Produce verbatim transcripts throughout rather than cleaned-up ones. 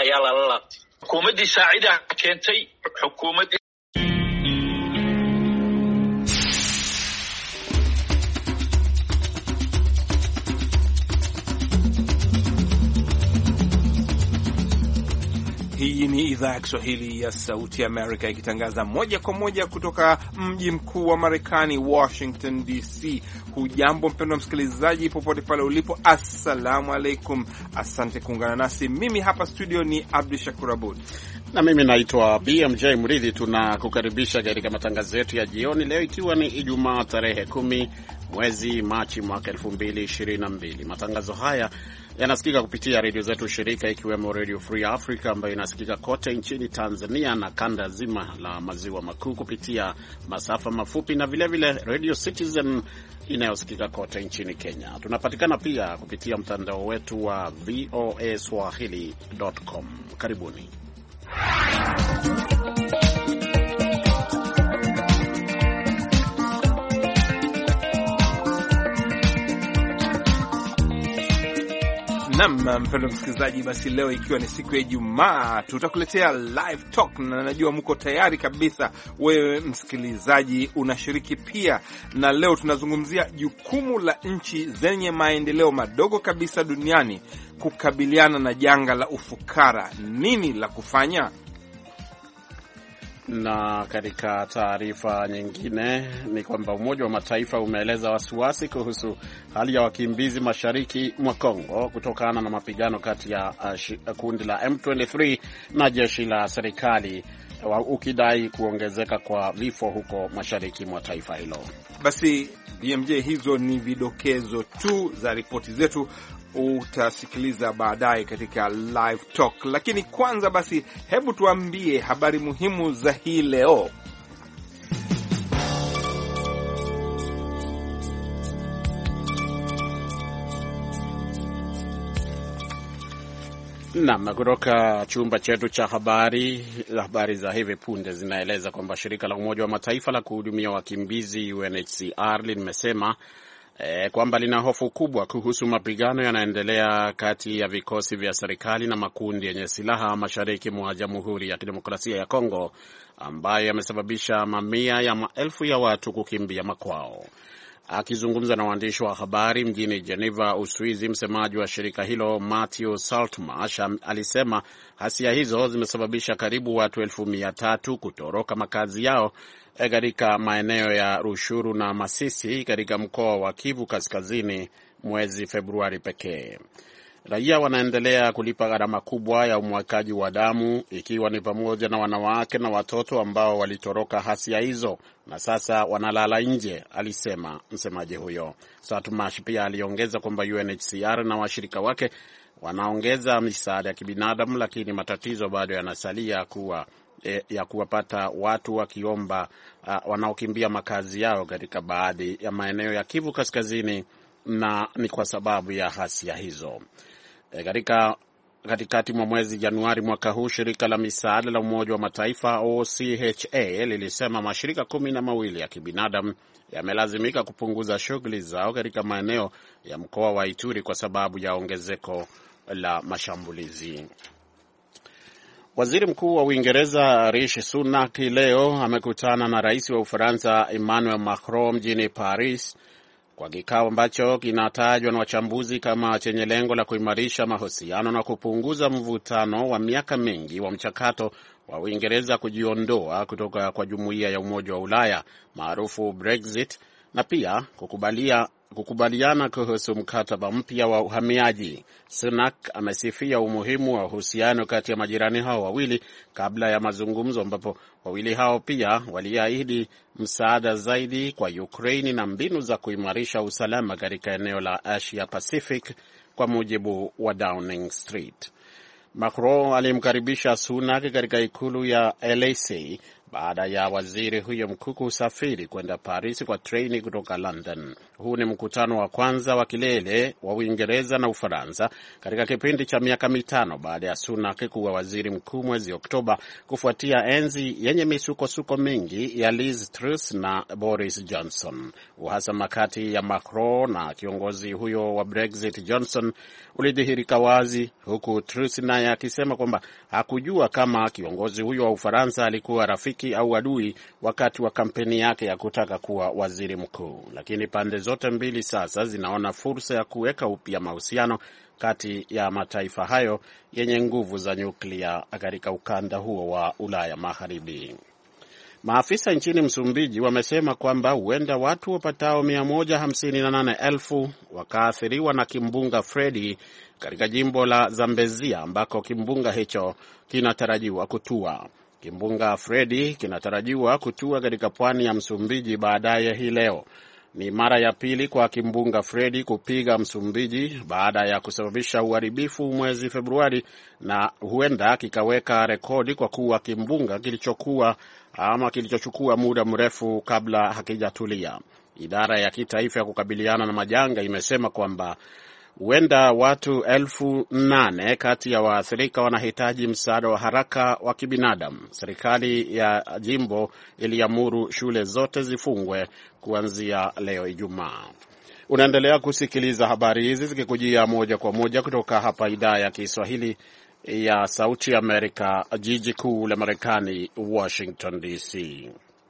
ayaa la laabtay. Xukuumadii saacida keentay xukuumadii Hii ni idhaa ya Kiswahili ya Sauti ya Amerika ikitangaza moja kwa moja kutoka mji mkuu wa Marekani, Washington D C. Hujambo mpendwa msikilizaji popote pale ulipo, assalamu alaikum. Asante kuungana nasi. Mimi hapa studio ni Abdul Shakur Abud na mimi naitwa B M J Mridhi. Tunakukaribisha katika matangazo yetu ya jioni leo, ikiwa ni Ijumaa tarehe kumi mwezi Machi mwaka elfu mbili ishirini na mbili. Matangazo haya yanasikika kupitia redio zetu shirika, ikiwemo Radio Free Africa ambayo inasikika kote nchini Tanzania na kanda zima la maziwa makuu kupitia masafa mafupi, na vile vile Radio Citizen inayosikika kote nchini Kenya. Tunapatikana pia kupitia mtandao wetu wa voa swahili dot com. Karibuni. Naam, mpendwa msikilizaji, basi leo ikiwa ni siku ya Ijumaa, tutakuletea live talk, na najua mko tayari kabisa. Wewe msikilizaji unashiriki pia, na leo tunazungumzia jukumu la nchi zenye maendeleo madogo kabisa duniani kukabiliana na janga la ufukara. Nini la kufanya? Na katika taarifa nyingine ni kwamba Umoja wa Mataifa umeeleza wasiwasi kuhusu hali ya wakimbizi mashariki mwa Kongo kutokana na mapigano kati ya uh, kundi la M ishirini na tatu na jeshi la serikali, ukidai kuongezeka kwa vifo huko mashariki mwa taifa hilo. Basi B M J, hizo ni vidokezo tu za ripoti zetu, utasikiliza baadaye katika live talk. Lakini kwanza basi, hebu tuambie habari muhimu za hii leo. Naam, kutoka chumba chetu cha habari, habari za hivi punde zinaeleza kwamba shirika la Umoja wa Mataifa la kuhudumia wakimbizi U N H C R limesema E, kwamba lina hofu kubwa kuhusu mapigano yanaendelea kati ya vikosi vya serikali na makundi yenye silaha mashariki mwa Jamhuri ya Kidemokrasia ya Kongo, ambayo yamesababisha mamia ya maelfu ya watu kukimbia makwao. Akizungumza na waandishi wa habari mjini Geneva, Uswizi, msemaji wa shirika hilo Matthew Saltmarsh alisema hasia hizo zimesababisha karibu watu elfu mia tatu kutoroka makazi yao katika maeneo ya Rushuru na Masisi katika mkoa wa Kivu Kaskazini mwezi Februari pekee. Raia wanaendelea kulipa gharama kubwa ya umwagaji wa damu, ikiwa ni pamoja na wanawake na watoto ambao walitoroka hasia hizo na sasa wanalala nje, alisema msemaji huyo. Saltmarsh pia aliongeza kwamba U N H C R na washirika wake wanaongeza misaada ya kibinadamu, lakini matatizo bado yanasalia kuwa E, ya kuwapata watu wakiomba uh, wanaokimbia makazi yao katika baadhi ya maeneo ya Kivu Kaskazini, na ni kwa sababu ya hasia hizo. E, katika katikati mwa mwezi Januari mwaka huu, shirika la misaada la Umoja wa Mataifa O C H A lilisema mashirika kumi na mawili ya kibinadamu yamelazimika kupunguza shughuli zao katika maeneo ya mkoa wa Ituri kwa sababu ya ongezeko la mashambulizi. Waziri Mkuu wa Uingereza Rishi Sunak leo amekutana na Rais wa Ufaransa Emmanuel Macron mjini Paris kwa kikao ambacho kinatajwa na wachambuzi kama chenye lengo la kuimarisha mahusiano na kupunguza mvutano wa miaka mingi wa mchakato wa Uingereza kujiondoa kutoka kwa Jumuiya ya Umoja wa Ulaya maarufu Brexit, na pia kukubalia kukubaliana kuhusu mkataba mpya wa uhamiaji. Sunak amesifia umuhimu wa uhusiano kati ya majirani hao wawili kabla ya mazungumzo, ambapo wawili hao pia waliahidi msaada zaidi kwa Ukraine na mbinu za kuimarisha usalama katika eneo la Asia Pacific, kwa mujibu wa Downing Street. Macron alimkaribisha Sunak katika ikulu ya L A C baada ya waziri huyo mkuu kusafiri kwenda Paris kwa treni kutoka London. Huu ni mkutano wa kwanza wa kilele wa Uingereza na Ufaransa katika kipindi cha miaka mitano baada ya Sunak kuwa waziri mkuu mwezi Oktoba, kufuatia enzi yenye misukosuko mingi ya Liz Truss na Boris Johnson. Uhasama kati ya Macron na kiongozi huyo wa Brexit Johnson ulidhihirika wazi, huku Truss naye akisema kwamba hakujua kama kiongozi huyo wa Ufaransa alikuwa rafiki au adui wakati wa kampeni yake ya kutaka kuwa waziri mkuu. Lakini pande zote mbili sasa zinaona fursa ya kuweka upya mahusiano kati ya mataifa hayo yenye nguvu za nyuklia katika ukanda huo wa Ulaya Magharibi. Maafisa nchini Msumbiji wamesema kwamba huenda watu wapatao mia moja hamsini na nane elfu wakaathiriwa na kimbunga Freddy katika jimbo la Zambezia ambako kimbunga hicho kinatarajiwa kutua. Kimbunga Freddy kinatarajiwa kutua katika pwani ya Msumbiji baadaye hii leo. Ni mara ya pili kwa kimbunga Freddy kupiga Msumbiji baada ya kusababisha uharibifu mwezi Februari, na huenda kikaweka rekodi kwa kuwa kimbunga kilichokuwa ama kilichochukua muda mrefu kabla hakijatulia. Idara ya kitaifa ya kukabiliana na majanga imesema kwamba huenda watu elfu nane kati ya waathirika wanahitaji msaada wa haraka wa kibinadamu. Serikali ya jimbo iliamuru shule zote zifungwe kuanzia leo Ijumaa. Unaendelea kusikiliza habari hizi zikikujia moja kwa moja kutoka hapa idhaa ya Kiswahili ya Sauti Amerika, jiji kuu la Marekani, Washington D C.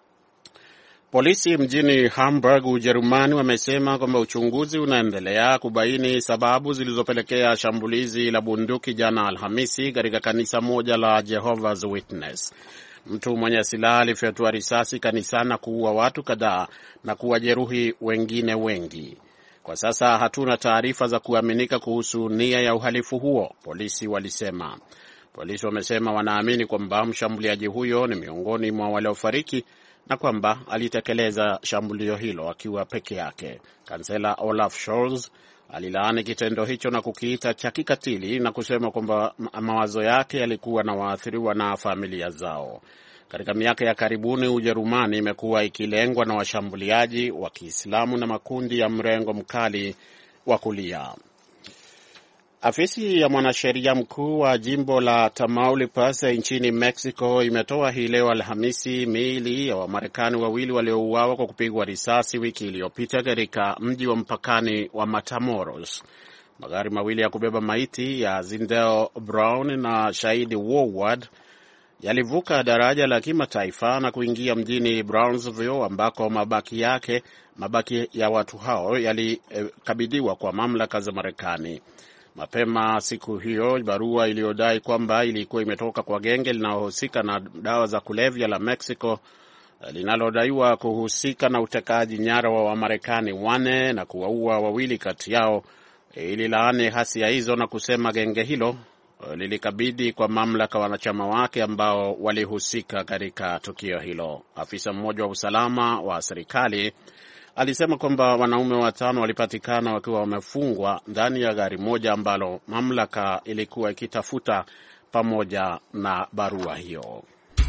Polisi mjini Hamburg, Ujerumani, wamesema kwamba uchunguzi unaendelea kubaini sababu zilizopelekea shambulizi la bunduki jana Alhamisi katika kanisa moja la Jehovah's Witness. Mtu mwenye silaha alifyatua risasi kanisani na kuua watu kadhaa na kuwajeruhi wengine wengi. Kwa sasa hatuna taarifa za kuaminika kuhusu nia ya uhalifu huo, polisi walisema. Polisi wamesema wanaamini kwamba mshambuliaji huyo ni miongoni mwa waliofariki na kwamba alitekeleza shambulio hilo akiwa peke yake. Kansela Olaf Scholz alilaani kitendo hicho na kukiita cha kikatili na kusema kwamba mawazo yake yalikuwa na waathiriwa na familia zao. Katika miaka ya karibuni, Ujerumani imekuwa ikilengwa na washambuliaji wa Kiislamu na makundi ya mrengo mkali wa kulia. Afisi ya mwanasheria mkuu wa jimbo la Tamaulipas nchini Mexico imetoa hii leo Alhamisi miili ya Wamarekani wawili waliouawa kwa kupigwa risasi wiki iliyopita katika mji wa mpakani wa Matamoros. Magari mawili ya kubeba maiti ya Zindel Brown na Shahidi Woward yalivuka daraja la kimataifa na kuingia mjini Brownsville ambako mabaki yake mabaki ya watu hao yalikabidhiwa kwa mamlaka za Marekani. Mapema siku hiyo, barua iliyodai kwamba ilikuwa imetoka kwa genge linalohusika na dawa za kulevya la Mexico linalodaiwa kuhusika na utekaji nyara wa Wamarekani wane na kuwaua wawili kati yao ililaani hasia hizo na kusema genge hilo lilikabidhi kwa mamlaka wanachama wake ambao walihusika katika tukio hilo. Afisa mmoja wa usalama wa serikali alisema kwamba wanaume watano walipatikana wakiwa wamefungwa ndani ya gari moja ambalo mamlaka ilikuwa ikitafuta pamoja na barua hiyo.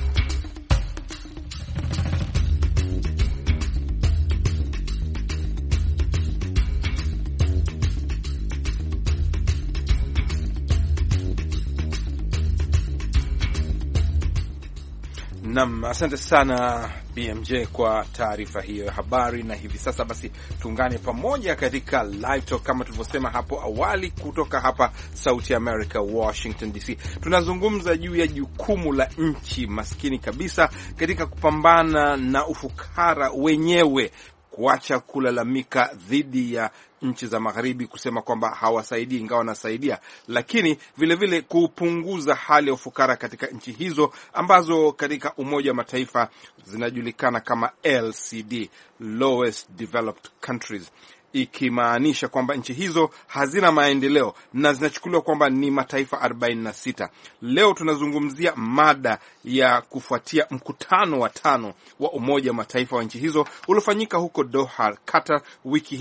Naam, asante sana B M J kwa taarifa hiyo ya habari. Na hivi sasa basi tuungane pamoja katika live talk kama tulivyosema hapo awali kutoka hapa Sauti America, Washington D C. Tunazungumza juu ya jukumu la nchi maskini kabisa katika kupambana na ufukara wenyewe, kuacha kulalamika dhidi ya nchi za magharibi kusema kwamba hawasaidii, ingawa wanasaidia, lakini vile vile kupunguza hali ya ufukara katika nchi hizo ambazo katika Umoja wa Mataifa zinajulikana kama L C D, Lowest Developed Countries, ikimaanisha kwamba nchi hizo hazina maendeleo na zinachukuliwa kwamba ni mataifa arobaini na sita. Leo tunazungumzia mada ya kufuatia mkutano wa tano wa Umoja wa Mataifa wa nchi hizo uliofanyika huko Doha, Qatar wiki hii.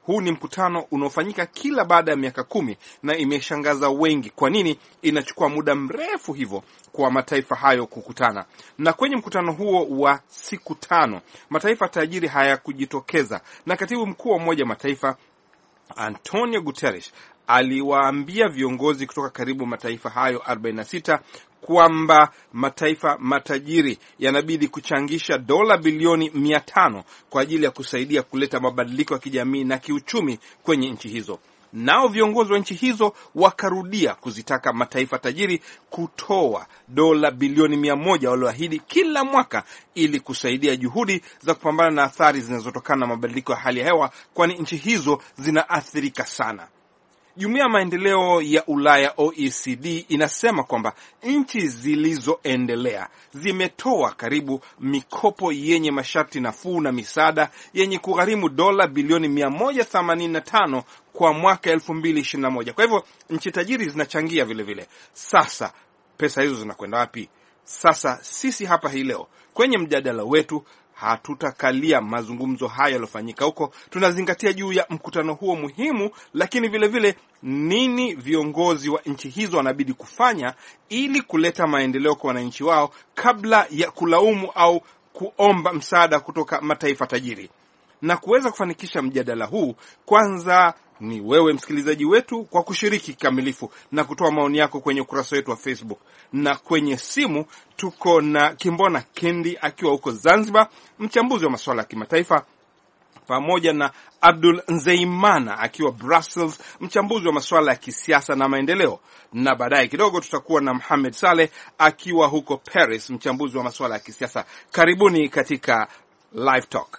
Huu ni mkutano unaofanyika kila baada ya miaka kumi na imeshangaza wengi. Kwa nini inachukua muda mrefu hivyo kwa mataifa hayo kukutana? Na kwenye mkutano huo wa siku tano mataifa tajiri hayakujitokeza, na katibu mkuu wa Umoja wa Mataifa Antonio Guterres aliwaambia viongozi kutoka karibu mataifa hayo arobaini na sita kwamba mataifa matajiri yanabidi kuchangisha dola bilioni mia tano kwa ajili ya kusaidia kuleta mabadiliko ya kijamii na kiuchumi kwenye nchi hizo. Nao viongozi wa nchi hizo wakarudia kuzitaka mataifa tajiri kutoa dola bilioni mia moja walioahidi kila mwaka ili kusaidia juhudi za kupambana na athari zinazotokana na mabadiliko ya hali ya hewa, kwani nchi hizo zinaathirika sana. Jumuiya ya Maendeleo ya Ulaya O E C D inasema kwamba nchi zilizoendelea zimetoa karibu mikopo yenye masharti nafuu na misaada yenye kugharimu dola bilioni mia moja themanini na tano kwa mwaka elfu mbili ishirini na moja. Kwa hivyo nchi tajiri zinachangia vile vile. Sasa pesa hizo zinakwenda wapi? Sasa sisi hapa hii leo kwenye mjadala wetu hatutakalia mazungumzo haya yaliyofanyika huko. Tunazingatia juu ya mkutano huo muhimu, lakini vile vile nini viongozi wa nchi hizo wanabidi kufanya ili kuleta maendeleo kwa wananchi wao kabla ya kulaumu au kuomba msaada kutoka mataifa tajiri. Na kuweza kufanikisha mjadala huu, kwanza ni wewe msikilizaji wetu kwa kushiriki kikamilifu na kutoa maoni yako kwenye ukurasa wetu wa Facebook. Na kwenye simu tuko na Kimbona Kendi akiwa huko Zanzibar, mchambuzi wa masuala ya kimataifa, pamoja na Abdul Nzeimana akiwa Brussels, mchambuzi wa masuala ya kisiasa na maendeleo. Na baadaye kidogo tutakuwa na Mohamed Saleh akiwa huko Paris, mchambuzi wa masuala ya kisiasa. Karibuni katika Live Talk.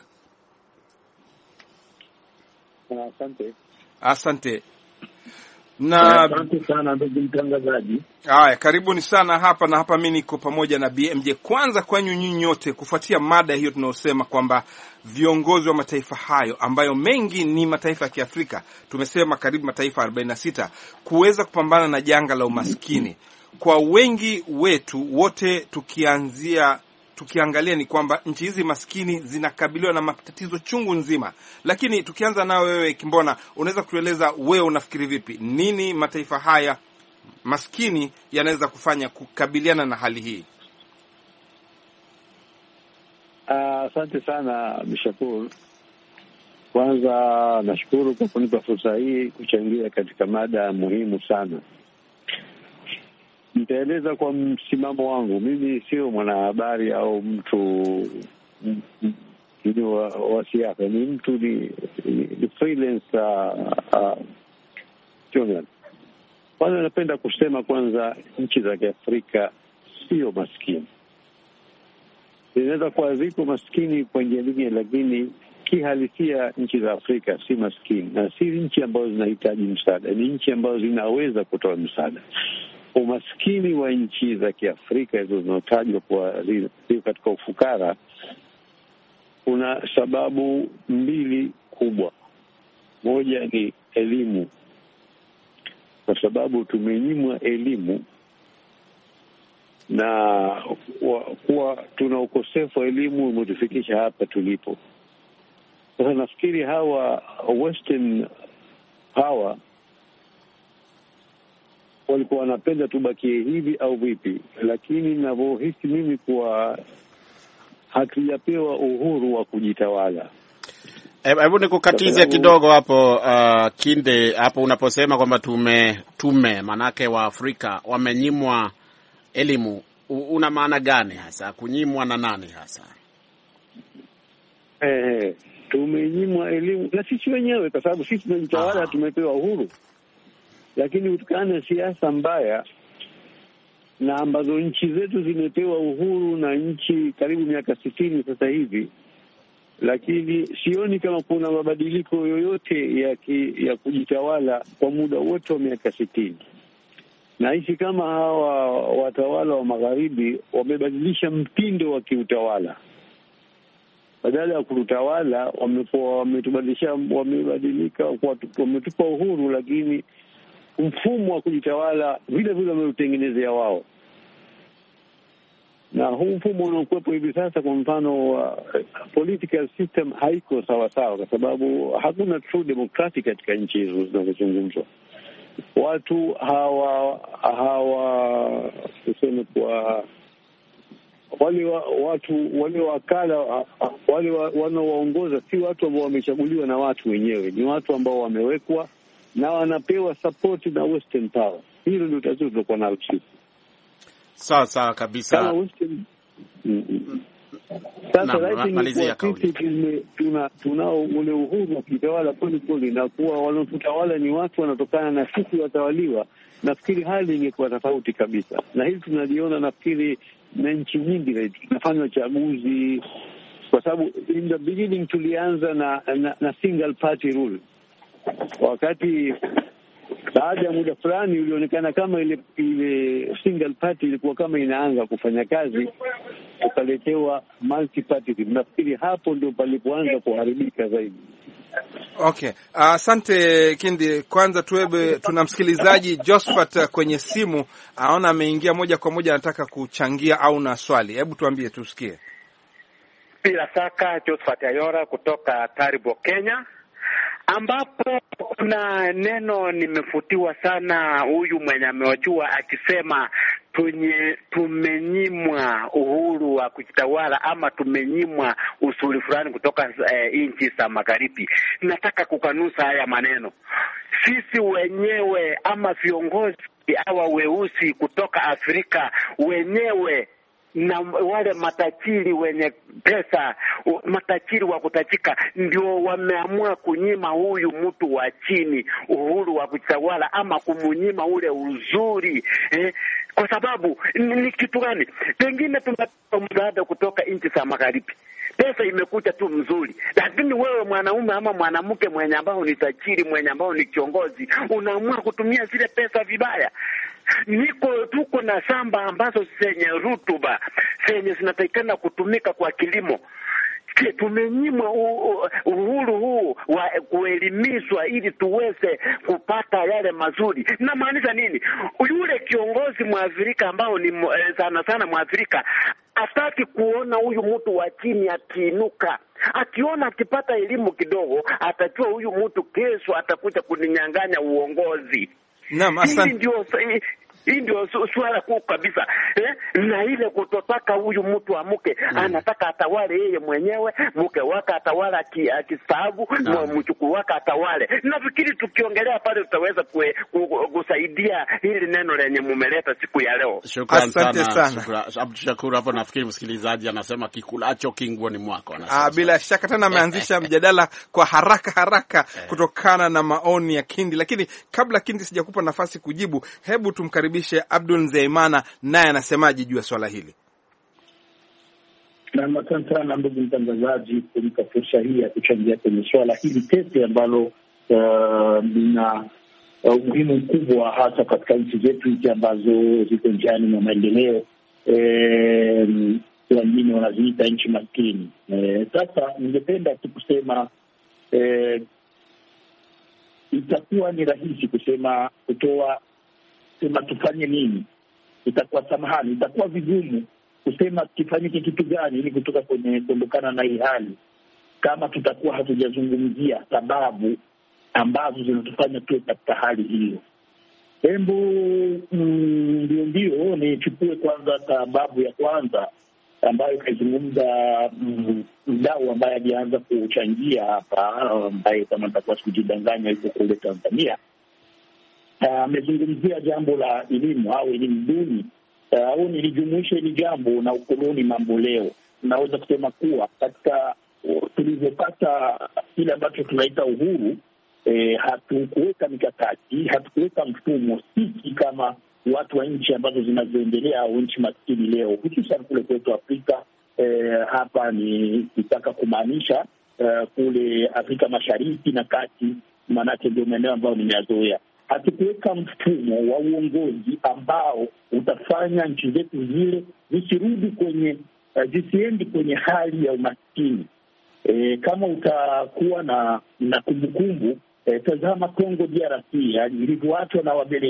Asante. Asante. Na asante sana ndugu mtangazaji. Haya, karibuni sana hapa, na hapa mimi niko pamoja na B M J. Kwanza kwanyu nyinyi nyote, kufuatia mada hiyo tunayosema kwamba viongozi wa mataifa hayo ambayo mengi ni mataifa ya Kiafrika, tumesema karibu mataifa arobaini na sita, kuweza kupambana na janga la umaskini. Kwa wengi wetu wote tukianzia tukiangalia ni kwamba nchi hizi maskini zinakabiliwa na matatizo chungu nzima. Lakini tukianza nao wewe Kimbona, unaweza kutueleza wewe unafikiri vipi? Nini mataifa haya maskini yanaweza kufanya kukabiliana na hali hii? Asante uh, sana Bishapur. Kwanza nashukuru kwa kunipa fursa hii kuchangia katika mada muhimu sana. Nitaeleza kwa msimamo wangu. Mimi sio mwanahabari au mtu wa, wa siasa. Ni mtu ni, ni freelance uh, uh, kwanza napenda kusema kwanza nchi za Kiafrika sio maskini. Zinaweza kuwa ziko maskini kwa njia nyingine, lakini kihalisia nchi za Afrika si maskini, na si nchi ambazo zinahitaji msaada. Ni nchi ambazo zinaweza kutoa msaada. Umaskini wa nchi za Kiafrika hizo zinazotajwa kwa zile katika ufukara, kuna sababu mbili kubwa. Moja ni elimu, kwa sababu tumenyimwa elimu na kuwa tuna ukosefu wa elimu umetufikisha hapa tulipo. Sasa nafikiri hawa Western power walikuwa wanapenda tubakie hivi au vipi, lakini ninavyohisi mimi kuwa hatujapewa uhuru wa kujitawala. Hebu nikukatize kidogo hapo uh, Kinde, hapo unaposema kwamba tume tume manake wa Afrika wamenyimwa elimu, una maana gani hasa? Kunyimwa na nani hasa? Eh, tumenyimwa elimu na sisi wenyewe, kwa sababu sisi tunajitawala, tumepewa uhuru. Lakini kutokana na siasa mbaya na ambazo nchi zetu zimepewa uhuru na nchi karibu miaka sitini sasa hivi, lakini sioni kama kuna mabadiliko yoyote ya, ki, ya kujitawala kwa muda wote wa miaka sitini. Na hisi kama hawa watawala wa magharibi wamebadilisha mtindo wa kiutawala. Badala ya kutawala wamekuwa wametubadilisha, wamebadilika, wametupa uhuru, lakini mfumo wa kujitawala vile vile wameutengenezea wao. na huu mfumo unaokuwepo hivi sasa, kwa mfano uh, political system haiko sawa sawa, kwa sababu hakuna true democratic katika nchi hizo zinazozungumzwa. Watu hawa hawa tuseme kwa wale wa, watu wale wakala wale wanaowaongoza si watu ambao wamechaguliwa na watu wenyewe, ni watu ambao wamewekwa na wanapewa support na Western power. Hilo ndio tatizo tulokuwa nalo sisi. Sawa sawa kabisa. Kama Western mm-hmm. Sasa malizia sisi tuna tunao ule uhuru wa kutawala pole pole, na kuwa wanaotawala ni watu wanatokana na sisi watawaliwa. Nafikiri hali ingekuwa tofauti kabisa, na hili tunaliona nafikiri na nchi nyingi tunafanya chaguzi, kwa sababu in the beginning tulianza na, na, na single party rule. Wakati baada ya muda fulani ulionekana kama ile ile single party ilikuwa kama inaanza kufanya kazi, ukaletewa multi party. Nafikiri hapo ndio palipoanza kuharibika zaidi. Okay, asante uh, Kindi. Kwanza tuwebe, tuna msikilizaji Josephat kwenye simu, aona ameingia moja kwa moja, anataka kuchangia au na swali. Hebu tuambie tusikie. Bila shaka, Josephat Ayora kutoka Taribo, Kenya, ambapo kuna neno nimefutiwa sana, huyu mwenye amewajua akisema tunye tumenyimwa uhuru wa kujitawala ama tumenyimwa usuli fulani kutoka eh, nchi za magharibi. Nataka kukanusa haya maneno. Sisi wenyewe ama viongozi hawa weusi kutoka Afrika wenyewe na wale matajiri wenye pesa, matajiri wa kutajika, ndio wameamua kunyima huyu mtu wa chini uhuru wa kujitawala ama kumunyima ule uzuri eh? Kwa sababu ni kitu gani? Pengine tunapata msaada kutoka nchi za magharibi, pesa imekuja tu mzuri, lakini wewe mwanaume ama mwanamke mwenye ambao ni tajiri, mwenye ambao ni kiongozi, unaamua kutumia zile pesa vibaya. Niko tuko na shamba ambazo zenye rutuba, zenye zinatakikana kutumika kwa kilimo. Tumenyimwa uhuru huu wa kuelimishwa ili tuweze kupata yale mazuri. Na maanisha nini? Yule kiongozi Mwafrika ambao ni sana sana Mwafrika hataki kuona huyu mtu wa chini akiinuka. Akiona akipata elimu kidogo, atajua huyu mtu kesho atakuja kuninyang'anya uongozi. Naam, asante. Hii ndio hii ndio swala kuu kabisa eh? Na ile kutotaka huyu mtu amuke, mm. anataka atawale yeye mwenyewe, mke wake atawala akistaabu, na mchukuu wake atawale. Nafikiri tukiongelea pale tutaweza kusaidia hili neno lenye mumeleta siku ya leo. Shukrani sana, sana. Abdul Shakur, hapo nafikiri msikilizaji anasema kikulacho kinguoni mwako. Ah, bila shaka tena ameanzisha mjadala kwa haraka haraka kutokana na maoni ya Kindi, lakini kabla Kindi sijakupa nafasi kujibu, hebu tumkaribishe Abdul Nzeimana, naye anasemaje juu ya swala hili. Na asante sana ndugu mtangazaji kunipa fursa hii ya kuchangia kwenye swala hili tete ambalo lina uh, umuhimu uh, mkubwa hasa katika nchi zetu hizi ambazo ziko njiani na maendeleo, eh, wengine wanaziita nchi maskini. Eh, sasa ningependa tu kusema eh, itakuwa ni rahisi kusema kutoa sema tufanye nini, itakuwa samahani, itakuwa vigumu kusema kifanyike kitu gani ili kutoka kwenye kuondokana na hii hali, kama tutakuwa hatujazungumzia sababu ambazo zinatufanya tuwe katika hali hiyo. Hembu ndio mm, ndio nichukue kwanza sababu ya kwanza ambayo kaizungumza mdau mm, ambaye alianza kuchangia hapa, ambaye kama nitakuwa sikujidanganya yuko kule Tanzania. Amezungumzia uh, jambo la elimu au elimu duni au uh, nilijumuisha hili jambo na ukoloni mambo leo. Naweza kusema kuwa katika uh, tulivyopata kile ambacho tunaita uhuru, eh, hatukuweka mikakati, hatukuweka mfumo sisi kama watu wa nchi ambazo zinazoendelea au nchi maskini leo, hususan kule kwetu Afrika. Eh, hapa ni kitaka kumaanisha uh, kule Afrika Mashariki na Kati, maanake ndio maeneo ambayo nimeyazoea. Hatukuweka mfumo wa uongozi ambao utafanya nchi zetu zile zisirudi kwenye uh, zisiendi kwenye hali ya umaskini. E, kama utakuwa na na kumbukumbu, e, tazama Kongo D R C ilivyoachwa na Wabeleji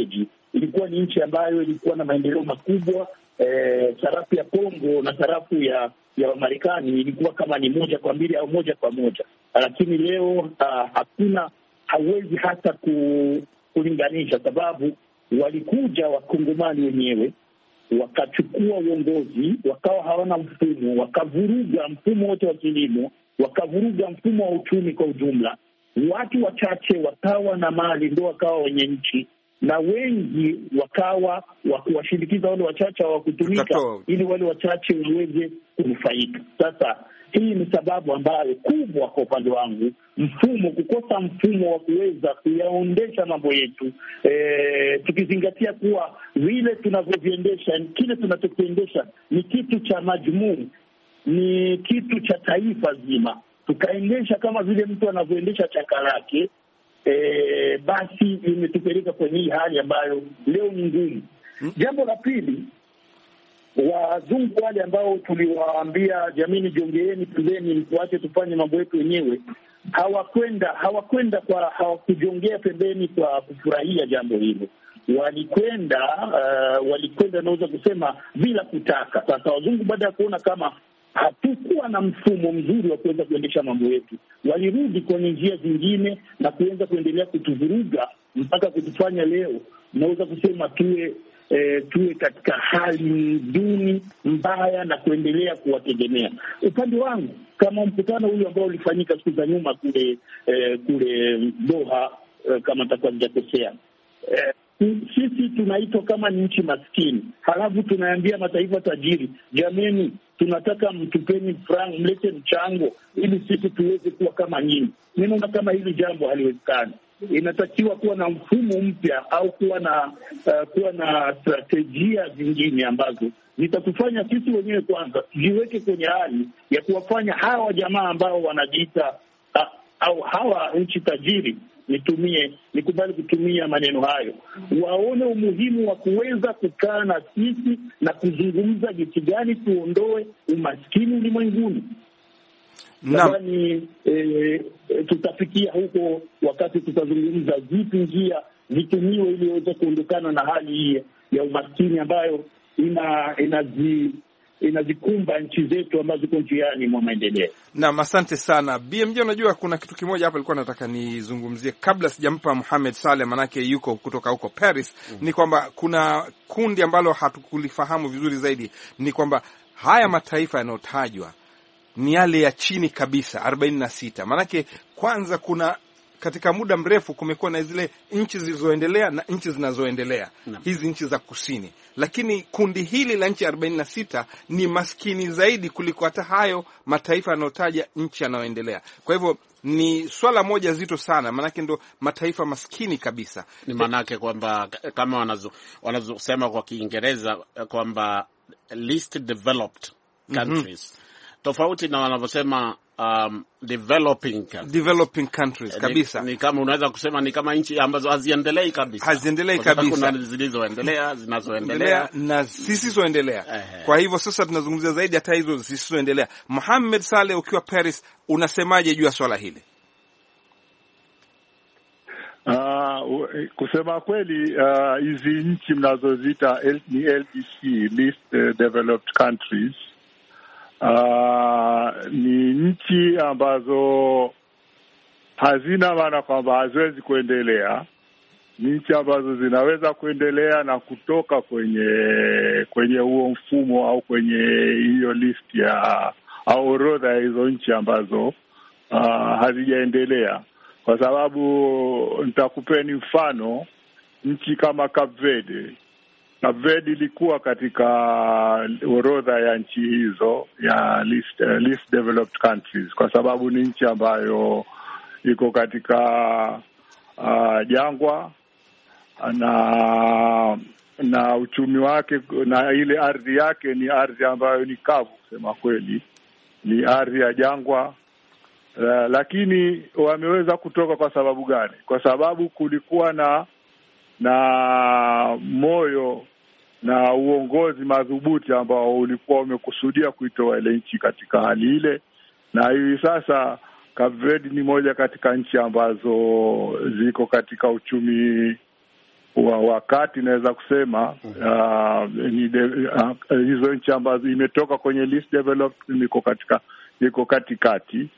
ilikuwa ni nchi ambayo ilikuwa na maendeleo makubwa. Eh, sarafu ya Kongo na sarafu ya ya Marekani ilikuwa kama ni moja kwa mbili au moja kwa moja, lakini leo uh, hakuna hauwezi hata ku, kulinganisha, sababu walikuja wakongomani wenyewe wakachukua uongozi, wakawa hawana mfumo, wakavuruga mfumo wote wa kilimo, wakavuruga mfumo wa uchumi kwa ujumla. Watu wachache wakawa na mali, ndio wakawa wenye nchi, na wengi wakawa wakuwashindikiza wale wachache wa kutumika ili wale wachache waweze kunufaika. Sasa hii ni sababu ambayo kubwa kwa upande wangu, mfumo kukosa mfumo wa kuweza kuyaondesha mambo yetu, e, tukizingatia kuwa vile tunavyoviendesha, kile tunachokiendesha ni kitu cha majumuu, ni kitu cha taifa zima, tukaendesha kama vile mtu anavyoendesha chaka lake. E, basi imetupeleka kwenye hii hali ambayo leo ni ngumu. Hmm. Jambo la pili, wazungu wale ambao tuliwaambia jamini, jongeeni pembeni, mtuache tufanye mambo yetu wenyewe, hawakwenda hawakwenda kwa hawakujongea pembeni kwa kufurahia jambo hilo. Walikwenda uh, walikwenda naweza kusema bila kutaka. Sasa wazungu baada ya kuona kama hatukuwa na mfumo mzuri wa kuweza kuendesha mambo yetu, walirudi kwenye njia zingine na kuweza kuendelea kutuvuruga mpaka kutufanya leo naweza kusema tuwe e, tuwe katika hali duni mbaya na kuendelea kuwategemea. Upande wangu, kama mkutano huyu ambao ulifanyika siku za nyuma kule e, kule Doha, e, kama nitakuwa sijakosea, e, sisi tunaitwa kama ni nchi maskini, halafu tunaambia mataifa tajiri, jameni, tunataka mtupeni franc, mlete mchango ili sisi tuweze kuwa kama nyinyi. Ninaona kama hili jambo haliwezekani. Inatakiwa kuwa na mfumo mpya au kuwa na uh, kuwa na strategia zingine ambazo zitatufanya sisi wenyewe kwanza tujiweke kwenye hali ya kuwafanya hawa jamaa ambao wanajiita uh, au hawa nchi tajiri, nitumie nikubali kutumia maneno hayo, waone umuhimu wa kuweza kukaa na sisi na kuzungumza jinsi gani tuondoe umaskini ulimwenguni. Nadhani e, e, tutafikia huko wakati tutazungumza vipi njia zitumiwe ili waweze kuondokana na hali hii ya umaskini ambayo ina inazi inazikumba nchi zetu ambazo ziko njiani mwa maendeleo. Naam, asante sana B M J. Unajua kuna kitu kimoja hapa nilikuwa nataka nizungumzie kabla sijampa Mohamed Saleh, manake yuko kutoka huko Paris. Mm. Ni kwamba kuna kundi ambalo hatukulifahamu vizuri zaidi, ni kwamba haya mataifa yanayotajwa ni yale ya chini kabisa arobaini na sita. Manake kwanza kuna katika muda mrefu kumekuwa na zile nchi zilizoendelea na nchi zinazoendelea, hizi nchi za kusini, lakini kundi hili la nchi arobaini na sita ni maskini zaidi kuliko hata hayo mataifa yanayotaja nchi yanayoendelea. Kwa hivyo ni swala moja zito sana, manake ndo mataifa maskini kabisa. Ni manake kwamba kama wanazo wanazosema kwa Kiingereza kwamba least developed countries. Mm-hmm. Tofauti na wanavyosema um, developing countries. Developing countries kabisa. Ni, ni kama unaweza kusema ni kama nchi ambazo haziendelei kabisa. Haziendelei kabisa. Kuna zilizoendelea, zinazoendelea na sisi zoendelea. Kwa hivyo sasa tunazungumzia zaidi hata hizo zisizoendelea. Mohamed Saleh, ukiwa Paris, unasemaje juu ya swala hili? Uh, kusema kweli hizi uh, nchi mnazoziita ni L D C, least uh, developed countries, Uh, ni nchi ambazo hazina maana kwamba haziwezi kuendelea. Ni nchi ambazo zinaweza kuendelea na kutoka kwenye kwenye huo mfumo au kwenye hiyo list ya au orodha ya hizo nchi ambazo uh, hazijaendelea. Kwa sababu nitakupeni mfano, nchi kama Cape Verde. Cape Verde ilikuwa katika orodha ya nchi hizo ya least, uh, least developed countries kwa sababu ni nchi ambayo iko katika uh, jangwa na na uchumi wake na ile ardhi yake ni ardhi ambayo ni kavu, kusema kweli ni ardhi ya jangwa. Uh, lakini wameweza kutoka kwa sababu gani? Kwa sababu kulikuwa na na moyo na uongozi madhubuti ambao ulikuwa umekusudia kuitoa ile nchi katika hali ile. Na hivi sasa Cape Verde ni moja katika nchi ambazo ziko katika uchumi wa wakati naweza kusema uh, ni de, uh, hizo nchi ambazo imetoka kwenye least developed iko katika iko katikati,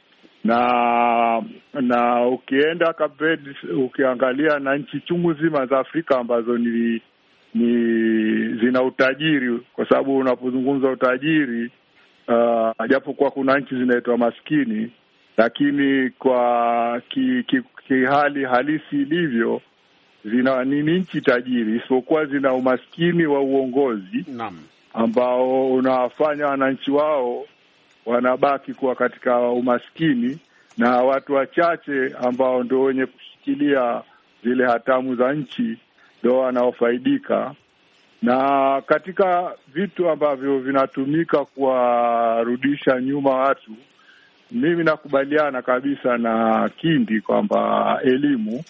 na na ukienda Cape Verde ukiangalia na nchi chungu zima za Afrika ambazo ni ni zina utajiri, kwa sababu unapozungumza utajiri uh, japo kwa kuna nchi zinaitwa maskini, lakini kwa ki, ki, ki hali halisi ilivyo zina ni nchi tajiri, isipokuwa zina umaskini wa uongozi. Naam. Ambao unawafanya wananchi wao wanabaki kuwa katika umaskini, na watu wachache ambao ndio wenye kushikilia zile hatamu za nchi ndio wanaofaidika. Na katika vitu ambavyo vinatumika kuwarudisha nyuma watu, mimi nakubaliana kabisa na Kindi kwamba elimu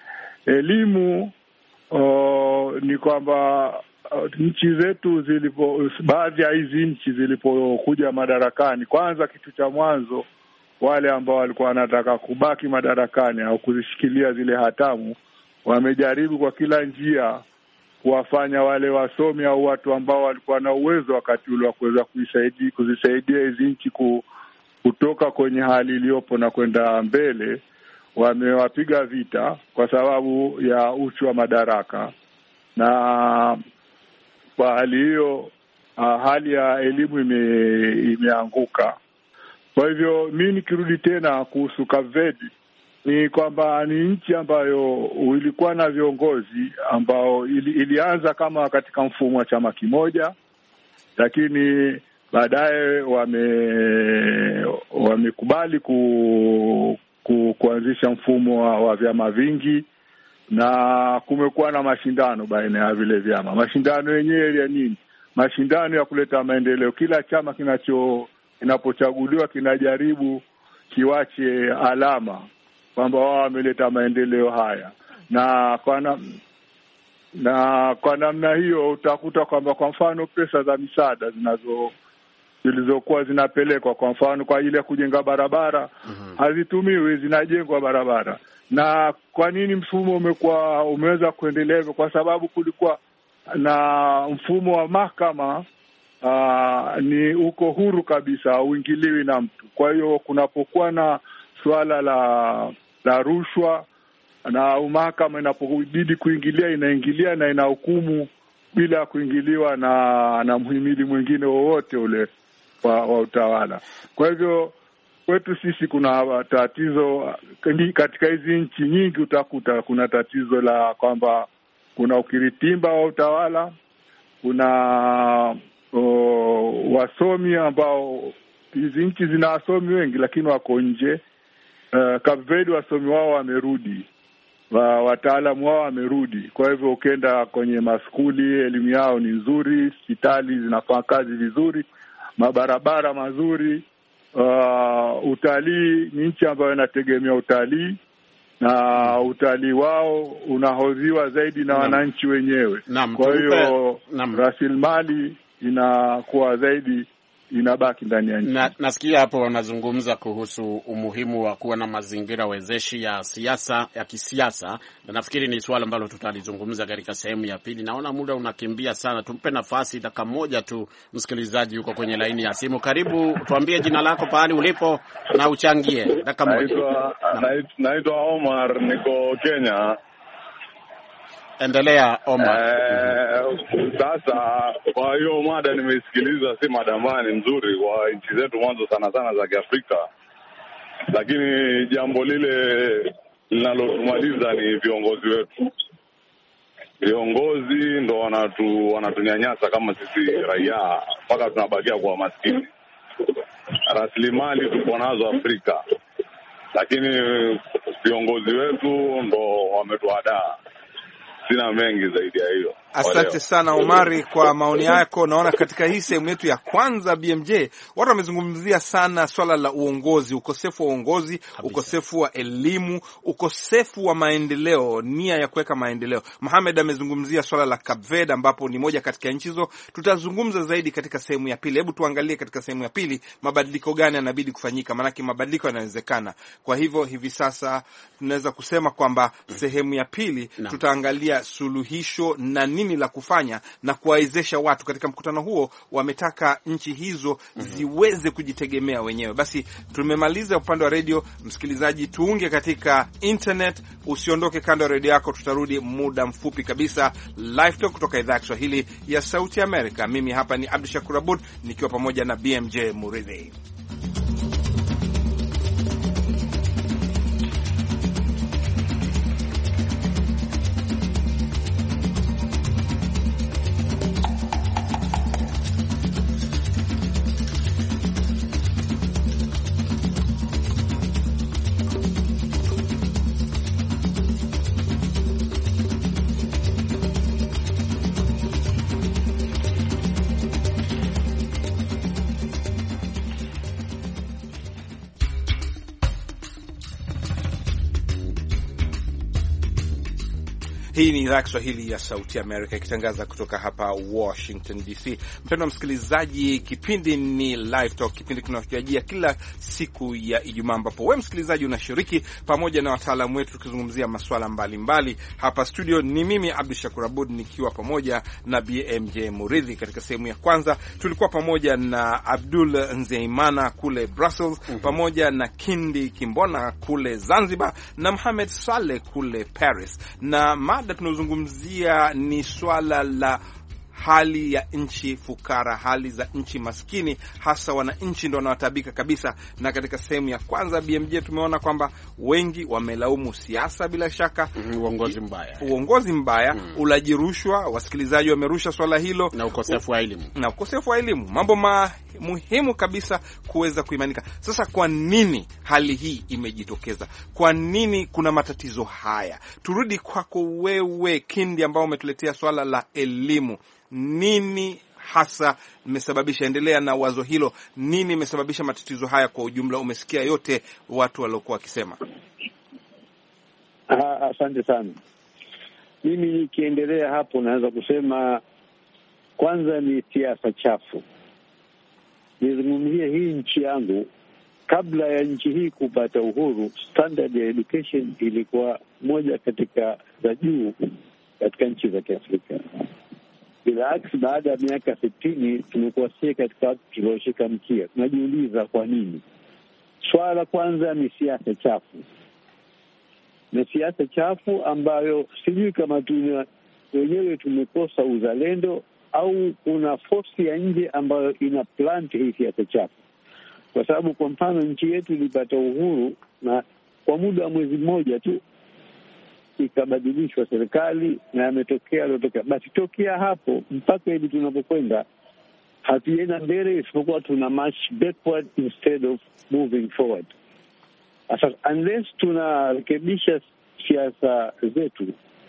elimu o, ni kwamba nchi zetu zilipo, baadhi ya hizi nchi zilipokuja madarakani, kwanza kitu cha mwanzo wale ambao walikuwa wanataka kubaki madarakani au kuzishikilia zile hatamu wamejaribu kwa kila njia kuwafanya wale wasomi au watu ambao walikuwa na uwezo wakati ule wa kuweza kuisaidia kuzisaidia hizi nchi kutoka kwenye hali iliyopo na kwenda mbele, wamewapiga vita kwa sababu ya uchu wa madaraka. Na kwa hali hiyo uh, hali ya elimu ime, imeanguka. Kwa hivyo mimi nikirudi tena kuhusu Cape Verde ni kwamba ni nchi ambayo ilikuwa na viongozi ambao ili, ilianza kama katika mfumo wa chama kimoja, lakini baadaye wame wamekubali ku, ku kuanzisha mfumo wa, wa vyama vingi, na kumekuwa na mashindano baina ya vile vyama. Mashindano yenyewe ya nini? Mashindano ya kuleta maendeleo. Kila chama kinacho kinapochaguliwa kinajaribu kiwache alama kwamba wao wameleta maendeleo haya, na kwa na, na kwa namna hiyo utakuta kwamba kwa mfano pesa za misaada zinazo zilizokuwa zinapelekwa kwa mfano kwa ajili ya kujenga barabara mm-hmm. hazitumiwi, zinajengwa barabara. Na kwa nini mfumo umekuwa umeweza kuendelea hivyo? Kwa sababu kulikuwa na mfumo wa mahakama uh, ni uko huru kabisa, uingiliwi na mtu. Kwa hiyo kunapokuwa na suala la la rushwa na mahakama inapobidi kuingilia, inaingilia na inahukumu bila kuingiliwa na na mhimili mwingine wowote ule wa, wa utawala. Kwa hivyo kwetu sisi kuna tatizo katika hizi nchi nyingi, utakuta kuna tatizo la kwamba kuna ukiritimba wa utawala, kuna o, wasomi ambao hizi nchi zina wasomi wengi lakini wako nje. Uh, Cape Verde wasomi wao wamerudi, wa, wataalamu wao wamerudi. Kwa hivyo ukienda kwenye maskuli elimu yao ni nzuri, hospitali zinafanya kazi vizuri, mabarabara mazuri. Uh, utalii ni nchi ambayo inategemea utalii, na utalii wao unahodhiwa zaidi na wananchi wenyewe. Kwa hiyo rasilimali inakuwa zaidi inabaki ndani ya nchi. Na, nasikia hapo wanazungumza kuhusu umuhimu wa kuwa na mazingira wezeshi ya siasa ya kisiasa, na nafikiri ni swala ambalo tutalizungumza katika sehemu ya pili. Naona muda unakimbia sana, tumpe nafasi dakika moja tu msikilizaji yuko kwenye laini ya simu. Karibu, tuambie jina lako, pahali ulipo na uchangie dakika moja. Naitwa naitwa Omar, niko Kenya. Endelea Omar. Eh, sasa kwa hiyo mada nimeisikiliza, si mada mbaya, nzuri kwa nchi zetu mwanzo sana sana za Kiafrika. Lakini jambo lile linalotumaliza ni viongozi wetu. Viongozi ndo wanatu wanatunyanyasa kama sisi raia, mpaka tunabakia kwa maskini. Rasilimali tuko nazo Afrika, lakini viongozi wetu ndo wametuadaa. Sina mengi zaidi ya hiyo. Asante sana Omari kwa maoni yako. Naona katika hii sehemu yetu ya kwanza B M J watu wamezungumzia sana swala la uongozi, ukosefu wa uongozi kabisa, ukosefu wa elimu, ukosefu wa maendeleo, nia ya kuweka maendeleo. Mohamed amezungumzia swala la Cape Verde ambapo ni moja katika nchi hizo. Tutazungumza zaidi katika sehemu ya pili. Hebu tuangalie katika sehemu ya pili mabadiliko gani yanabidi kufanyika, maana mabadiliko yanawezekana. Kwa hivyo hivi sasa tunaweza kusema kwamba sehemu ya pili no. tutaangalia suluhisho na nini la kufanya na kuwawezesha watu. Katika mkutano huo wametaka nchi hizo ziweze kujitegemea wenyewe. Basi tumemaliza upande wa radio. Msikilizaji, tuunge katika internet, usiondoke kando ya radio yako. Tutarudi muda mfupi kabisa. Live Talk kutoka idhaa ya Kiswahili ya Sauti Amerika. Mimi hapa ni Abdul Shakur Abud nikiwa pamoja na B M J Muridhi. Hii ni idhaa ya Kiswahili ya Sauti Amerika ikitangaza kutoka hapa Washington D C. Mpendwa msikilizaji, kipindi ni Live Talk, kipindi kinachojia kila siku ya Ijumaa ambapo wewe msikilizaji unashiriki pamoja na wataalamu wetu tukizungumzia masuala mbalimbali. Hapa studio ni mimi Abdul Shakur Abud nikiwa pamoja na B M J Muridhi. Katika sehemu ya kwanza tulikuwa pamoja na Abdul Nzeimana kule Brussels, mm -hmm. pamoja na Kindi Kimbona kule Zanzibar na Mohamed Saleh kule Paris. Na mada tunazungumzia ni swala la hali ya nchi fukara, hali za nchi maskini, hasa wananchi ndio wanaotabika kabisa. Na katika sehemu ya kwanza B M J tumeona kwamba wengi wamelaumu siasa, bila shaka mm, uongozi mbaya, uongozi mbaya mm. ulaji rushwa, wasikilizaji wamerusha swala hilo, na ukosefu wa elimu, na ukosefu wa elimu, mambo ma muhimu kabisa kuweza kuimanika. Sasa kwa nini hali hii imejitokeza? Kwa nini kuna matatizo haya? Turudi kwako wewe Kindi, ambao umetuletea swala la elimu. Nini hasa imesababisha, endelea na wazo hilo, nini imesababisha matatizo haya kwa ujumla? Umesikia yote watu waliokuwa wakisema. Asante sana. Mimi nikiendelea hapo naweza kusema kwanza ni siasa chafu. Nizungumzie hii nchi yangu. Kabla ya nchi hii kupata uhuru, standard ya education ilikuwa moja katika za juu katika nchi za Kiafrika. Bilaks, baada ya miaka sitini tumekuwa sie katika watu tulioshika mkia. Tunajiuliza kwa nini? Swala la kwanza ni siasa chafu, na siasa chafu ambayo sijui kama tuna wenyewe tumekosa uzalendo au kuna force ya nje ambayo ina plant hii siasa chafu. Kwa sababu kwa mfano nchi yetu ilipata uhuru na kwa muda wa mwezi mmoja tu ikabadilishwa serikali na yametokea aliyotokea. Basi tokea hapo mpaka hivi tunapokwenda hatuenda mbele, isipokuwa tuna march backward instead of moving forward. Asa, unless tunarekebisha siasa zetu,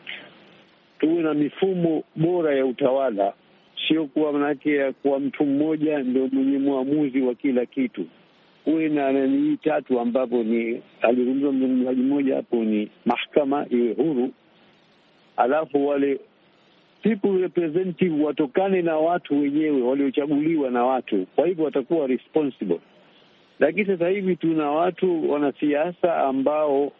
tuwe na mifumo bora ya utawala, sio kuwa manake ya kuwa mtu mmoja ndio mwenye muamuzi wa kila kitu. Uwe na nani tatu ambapo ni alizungumza mmoja mmoja hapo, ni mahakama iwe huru, alafu wale people representative watokane na watu wenyewe waliochaguliwa na watu, kwa hivyo watakuwa responsible. Lakini sasa hivi tuna watu wanasiasa ambao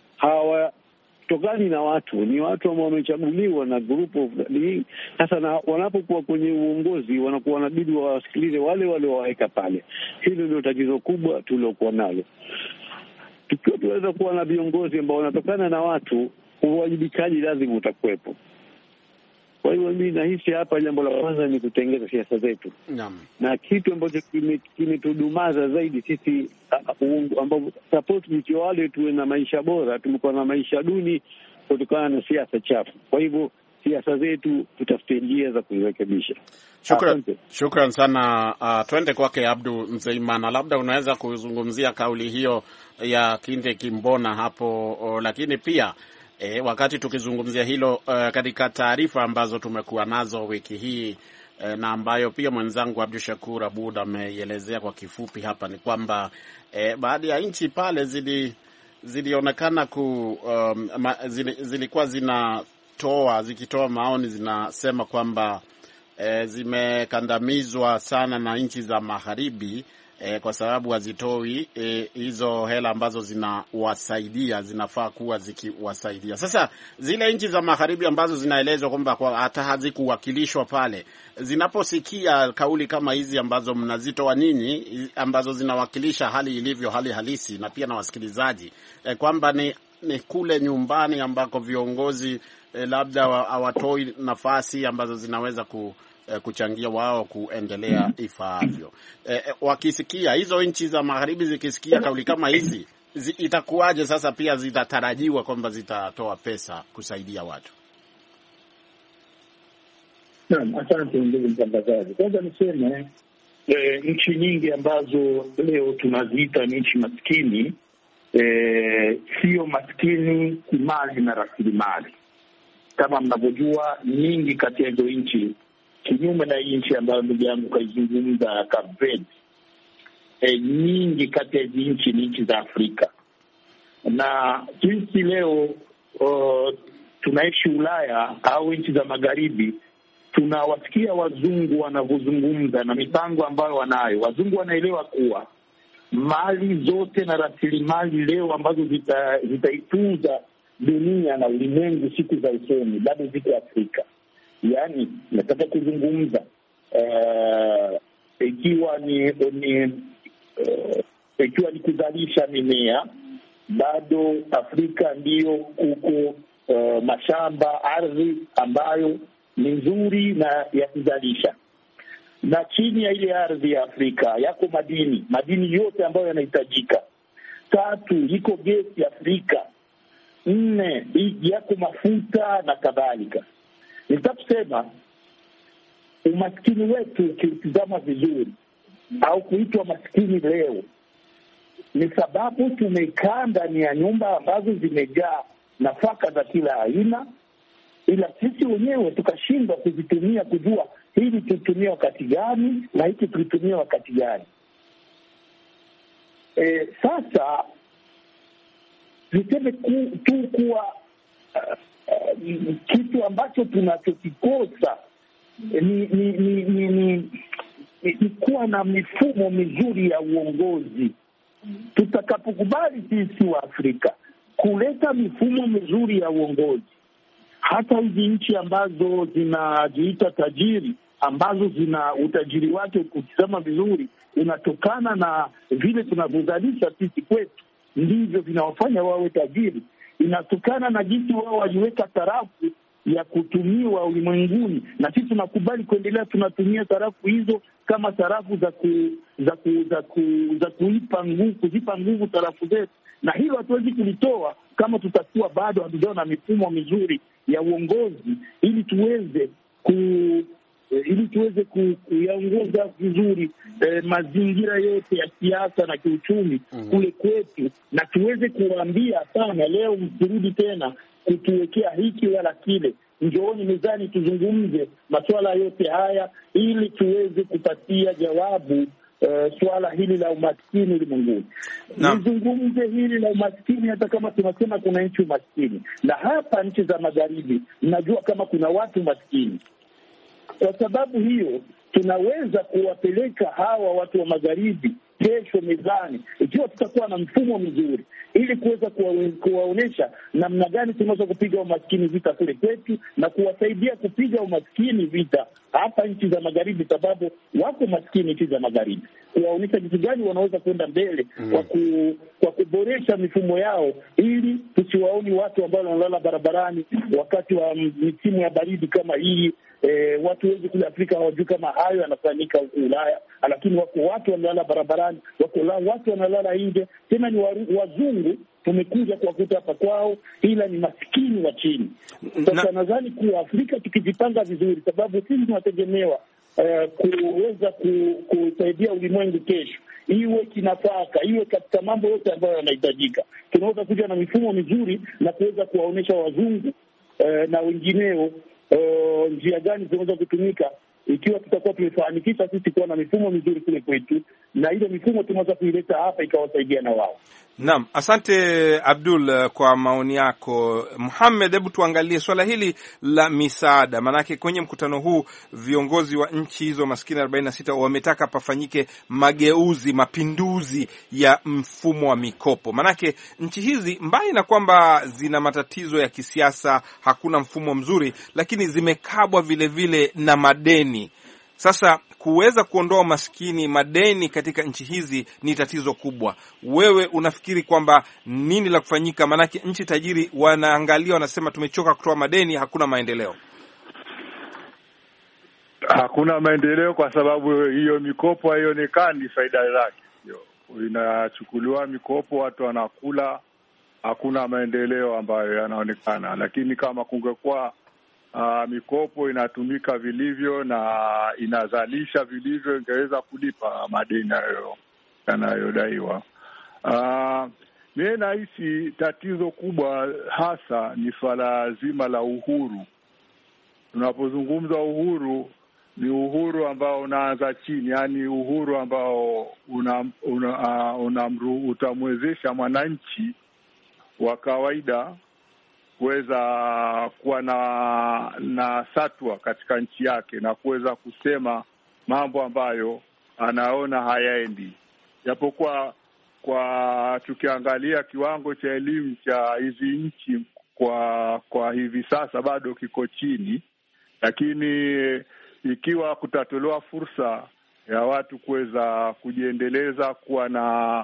hawatokani na watu, ni watu ambao wamechaguliwa na group of sasa, na wanapokuwa kwenye uongozi wanakuwa wanabidi wawasikilize wale wale waweka pale. Hilo ndio tatizo kubwa tuliokuwa nalo. Tukiwa tuweza kuwa na viongozi ambao wanatokana na watu, uwajibikaji lazima utakuwepo. Kwa hiyo mimi nahisi hapa jambo la kwanza ni kutengeza siasa zetu. Naam. Na kitu ambacho kimetudumaza zaidi sisi ambao support nchi wale tuwe na maisha bora, tumekuwa na maisha duni kutokana na siasa chafu. Kwa hivyo siasa zetu tutafute njia za kuirekebisha. Shukran, shukran sana. Uh, twende kwake Abdul Nzeimana, labda unaweza kuzungumzia kauli hiyo ya Kinde Kimbona hapo o, lakini pia E, wakati tukizungumzia hilo uh, katika taarifa ambazo tumekuwa nazo wiki hii uh, na ambayo pia mwenzangu Abdul Shakur Abud ameielezea kwa kifupi hapa, ni kwamba uh, baadhi ya nchi pale zili zilionekana ku um, ma, zili, zilikuwa zinatoa zikitoa maoni zinasema kwamba uh, zimekandamizwa sana na nchi za magharibi E, kwa sababu hazitoi e, hizo hela ambazo zinawasaidia, zinafaa kuwa zikiwasaidia. Sasa zile nchi za magharibi ambazo zinaelezwa kwamba kwa hata hazikuwakilishwa pale, zinaposikia kauli kama hizi ambazo mnazitoa ninyi, ambazo zinawakilisha hali ilivyo, hali halisi, na pia na wasikilizaji e, kwamba ni, ni kule nyumbani ambako viongozi e, labda hawatoi nafasi ambazo zinaweza ku kuchangia wao kuendelea ifaavyo. E, wakisikia hizo nchi za magharibi zikisikia kauli kama hizi, zi, itakuwaje sasa pia zitatarajiwa kwamba zitatoa pesa kusaidia watu? Naam, asante ndugu mtangazaji. Kwanza niseme e, nchi nyingi ambazo leo tunaziita ni nchi maskini, e, sio maskini kimali na rasilimali. Kama mnavyojua, nyingi kati ya hizo nchi, kinyume na hii nchi ambayo ndugu yangu kaizungumza Cape Verde, e, nyingi kati ya hizi nchi ni nchi za Afrika. Na jinsi leo uh, tunaishi Ulaya au nchi za magharibi, tunawasikia wazungu wanavyozungumza na mipango ambayo wanayo. Wazungu wanaelewa kuwa mali zote na rasilimali leo ambazo zitaitunza zita dunia na ulimwengu siku za usoni bado ziko Afrika. Yaani nataka kuzungumza uh, ikiwa ni ni uh, ikiwa ni kuzalisha mimea, bado Afrika ndiyo kuko uh, mashamba, ardhi ambayo ni nzuri na ya kuzalisha. Na chini ya ile ardhi ya Afrika yako madini, madini yote ambayo yanahitajika. Tatu, iko gesi ya Afrika. Nne, yako mafuta na kadhalika. Nitakusema umaskini wetu ukitizama vizuri, au kuitwa maskini leo, ni sababu tumekaa ndani ya nyumba ambazo zimejaa nafaka za kila aina, ila sisi wenyewe tukashindwa kuzitumia, kujua hili tulitumia wakati gani na hiki tulitumia wakati gani. E, sasa niseme ku, tu kuwa uh, uh, kitu ambacho tunachokikosa ni ni ni, ni, ni, ni kuwa na mifumo mizuri ya uongozi. Tutakapokubali sisi wa Afrika kuleta mifumo mizuri ya uongozi, hata hizi nchi ambazo zinajiita tajiri, ambazo zina utajiri wake ukitazama vizuri unatokana na vile tunavyozalisha sisi kwetu, ndivyo vinawafanya wawe tajiri. Inatokana na jinsi wao waliweka sarafu ya kutumiwa ulimwenguni, na sisi tunakubali kuendelea tunatumia sarafu hizo kama sarafu za ku, za ku, za ku, za kuipa nguvu, kuzipa nguvu sarafu zetu, na hilo hatuwezi kulitoa kama tutakuwa bado hatujaona mifumo mizuri ya uongozi ili tuweze ku ili tuweze kuyaongoza vizuri eh, mazingira yote ya siasa na kiuchumi mm-hmm. kule kwetu, na tuweze kuwaambia sana, leo msirudi tena kutuwekea hiki wala kile, njooni mezani tuzungumze masuala yote haya ili tuweze kupatia jawabu uh, swala hili la umaskini ulimwenguni. Nizungumze hili la umaskini hata kama tunasema kuna nchi umaskini, na hapa nchi za magharibi mnajua kama kuna watu maskini. Kwa sababu hiyo tunaweza kuwapeleka hawa watu wa magharibi kesho mezani, ikiwa tutakuwa na mfumo mzuri, ili kuweza kuwaonyesha namna gani tunaweza kupiga umaskini vita kule kwetu na kuwasaidia kupiga umaskini vita hapa nchi za magharibi, sababu wako maskini nchi za magharibi, kuwaonyesha jinsi gani wanaweza kwenda mbele mm. kwa ku, kwa kuboresha mifumo yao, ili tusiwaoni watu ambao wanalala barabarani wakati wa misimu ya baridi kama hii. E, watu wengi kule Afrika hawajui kama hayo yanafanyika huko Ulaya, lakini wako watu wanalala barabarani, wako watu wanalala nje, tena ni wazungu tumekuja kuwakuta hapa kwao, ila ni maskini wa chini. Sasa nadhani kuwa Afrika tukijipanga vizuri, sababu sisi tunategemewa uh, kuweza kusaidia ulimwengu kesho, iwe kinafaka, iwe katika mambo yote ambayo yanahitajika. Tunaweza kuja na mifumo mizuri na kuweza kuwaonyesha wazungu uh, na wengineo uh, njia gani zinaweza kutumika, ikiwa tutakuwa tumefanikisha sisi kuwa na mifumo mizuri kule kwetu, na ile mifumo tunaweza kuileta hapa ikawasaidia na wao. Naam, asante Abdul kwa maoni yako. Muhammad, hebu tuangalie swala hili la misaada. Maanake kwenye mkutano huu viongozi wa nchi hizo maskini arobaini na sita wametaka pafanyike mageuzi, mapinduzi ya mfumo wa mikopo. Maanake nchi hizi mbali na kwamba zina matatizo ya kisiasa, hakuna mfumo mzuri, lakini zimekabwa vile vile na madeni. Sasa kuweza kuondoa maskini, madeni katika nchi hizi ni tatizo kubwa. Wewe unafikiri kwamba nini la kufanyika? Maanake nchi tajiri wanaangalia, wanasema tumechoka kutoa madeni, hakuna maendeleo. Hakuna maendeleo kwa sababu hiyo mikopo haionekani faida zake. Inachukuliwa mikopo, watu wanakula, hakuna maendeleo ambayo yanaonekana. Lakini kama kungekuwa Uh, mikopo inatumika vilivyo na inazalisha vilivyo, ingeweza kulipa madeni hayo yanayodaiwa. Uh, mimi nahisi tatizo kubwa hasa ni swala zima la uhuru. Tunapozungumza uhuru, ni uhuru ambao unaanza chini, yani uhuru ambao una, una, uh, una utamwezesha mwananchi wa kawaida kuweza kuwa na na satwa katika nchi yake na kuweza kusema mambo ambayo anaona hayaendi. Japokuwa kwa tukiangalia kiwango cha elimu cha hizi nchi kwa kwa hivi sasa bado kiko chini, lakini ikiwa kutatolewa fursa ya watu kuweza kujiendeleza, kuwa na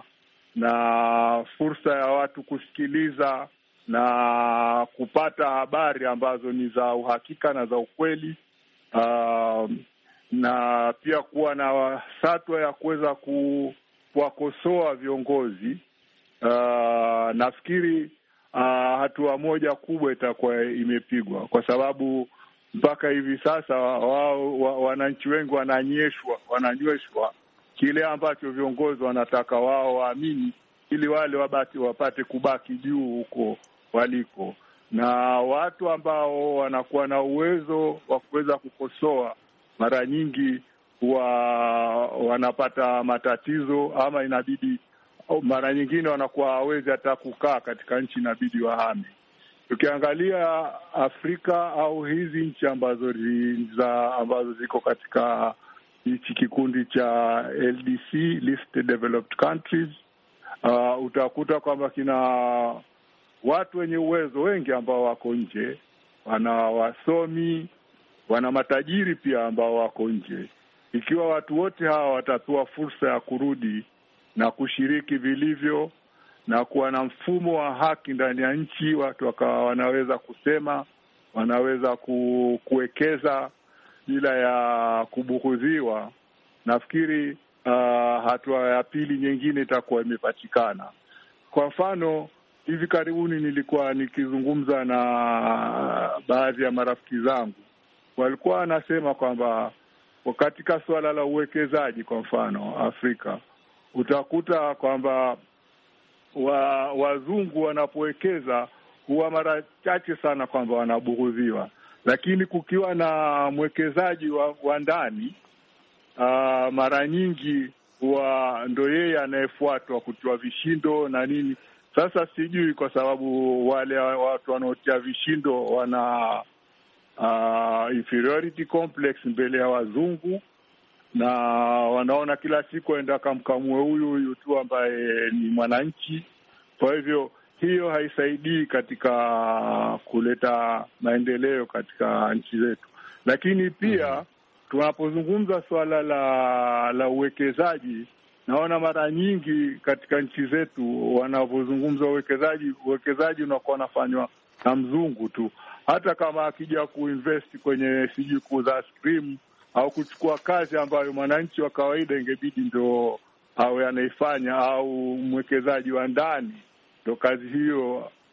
na fursa ya watu kusikiliza na kupata habari ambazo ni za uhakika na za ukweli, uh, na pia kuwa na satwa ya kuweza kuwakosoa viongozi, uh, nafikiri uh, hatua moja kubwa itakuwa imepigwa, kwa sababu mpaka hivi sasa wao wa, wananchi wengi wananyeshwa wananyweshwa kile ambacho viongozi wanataka wao waamini, ili wale wabaki wapate kubaki juu huko waliko. Na watu ambao wanakuwa na uwezo wa kuweza kukosoa mara nyingi wa wanapata matatizo, ama inabidi mara nyingine wanakuwa hawezi hata kukaa katika nchi, inabidi wahame. Tukiangalia Afrika au hizi nchi ambazo za ambazo ziko katika hichi kikundi cha L D C, Least Developed Countries, uh, utakuta kwamba kina watu wenye uwezo wengi ambao wako nje, wana wasomi, wana matajiri pia ambao wako nje. Ikiwa watu wote hawa watapewa fursa ya kurudi na kushiriki vilivyo na kuwa na mfumo wa haki ndani ya nchi, watu wakawa wanaweza kusema, wanaweza ku, kuwekeza bila ya kubughudhiwa, nafikiri uh, hatua ya pili nyingine itakuwa imepatikana. Kwa mfano, hivi karibuni nilikuwa nikizungumza na baadhi ya marafiki zangu, walikuwa wanasema kwamba katika suala la uwekezaji, kwa mfano Afrika, utakuta kwamba wa, wazungu wanapowekeza huwa mara chache sana kwamba wanabughudhiwa, lakini kukiwa na mwekezaji wa, wa ndani uh, mara nyingi huwa ndo yeye anayefuatwa kutoa vishindo na nini. Sasa sijui, kwa sababu wale watu wanaotia vishindo wana uh, inferiority complex mbele ya wazungu, na wanaona kila siku aenda kamkamue huyu huyu tu ambaye ni mwananchi. Kwa hivyo hiyo haisaidii katika kuleta maendeleo katika nchi zetu. Lakini pia tunapozungumza swala la la uwekezaji, naona mara nyingi katika nchi zetu wanapozungumza uwekezaji, uwekezaji unakuwa unafanywa na mzungu tu. Hata kama akija kuinvest kwenye sijui kuuza ice cream au kuchukua kazi ambayo mwananchi wa kawaida ingebidi ndo awe anaifanya, au mwekezaji wa ndani ndo kazi hiyo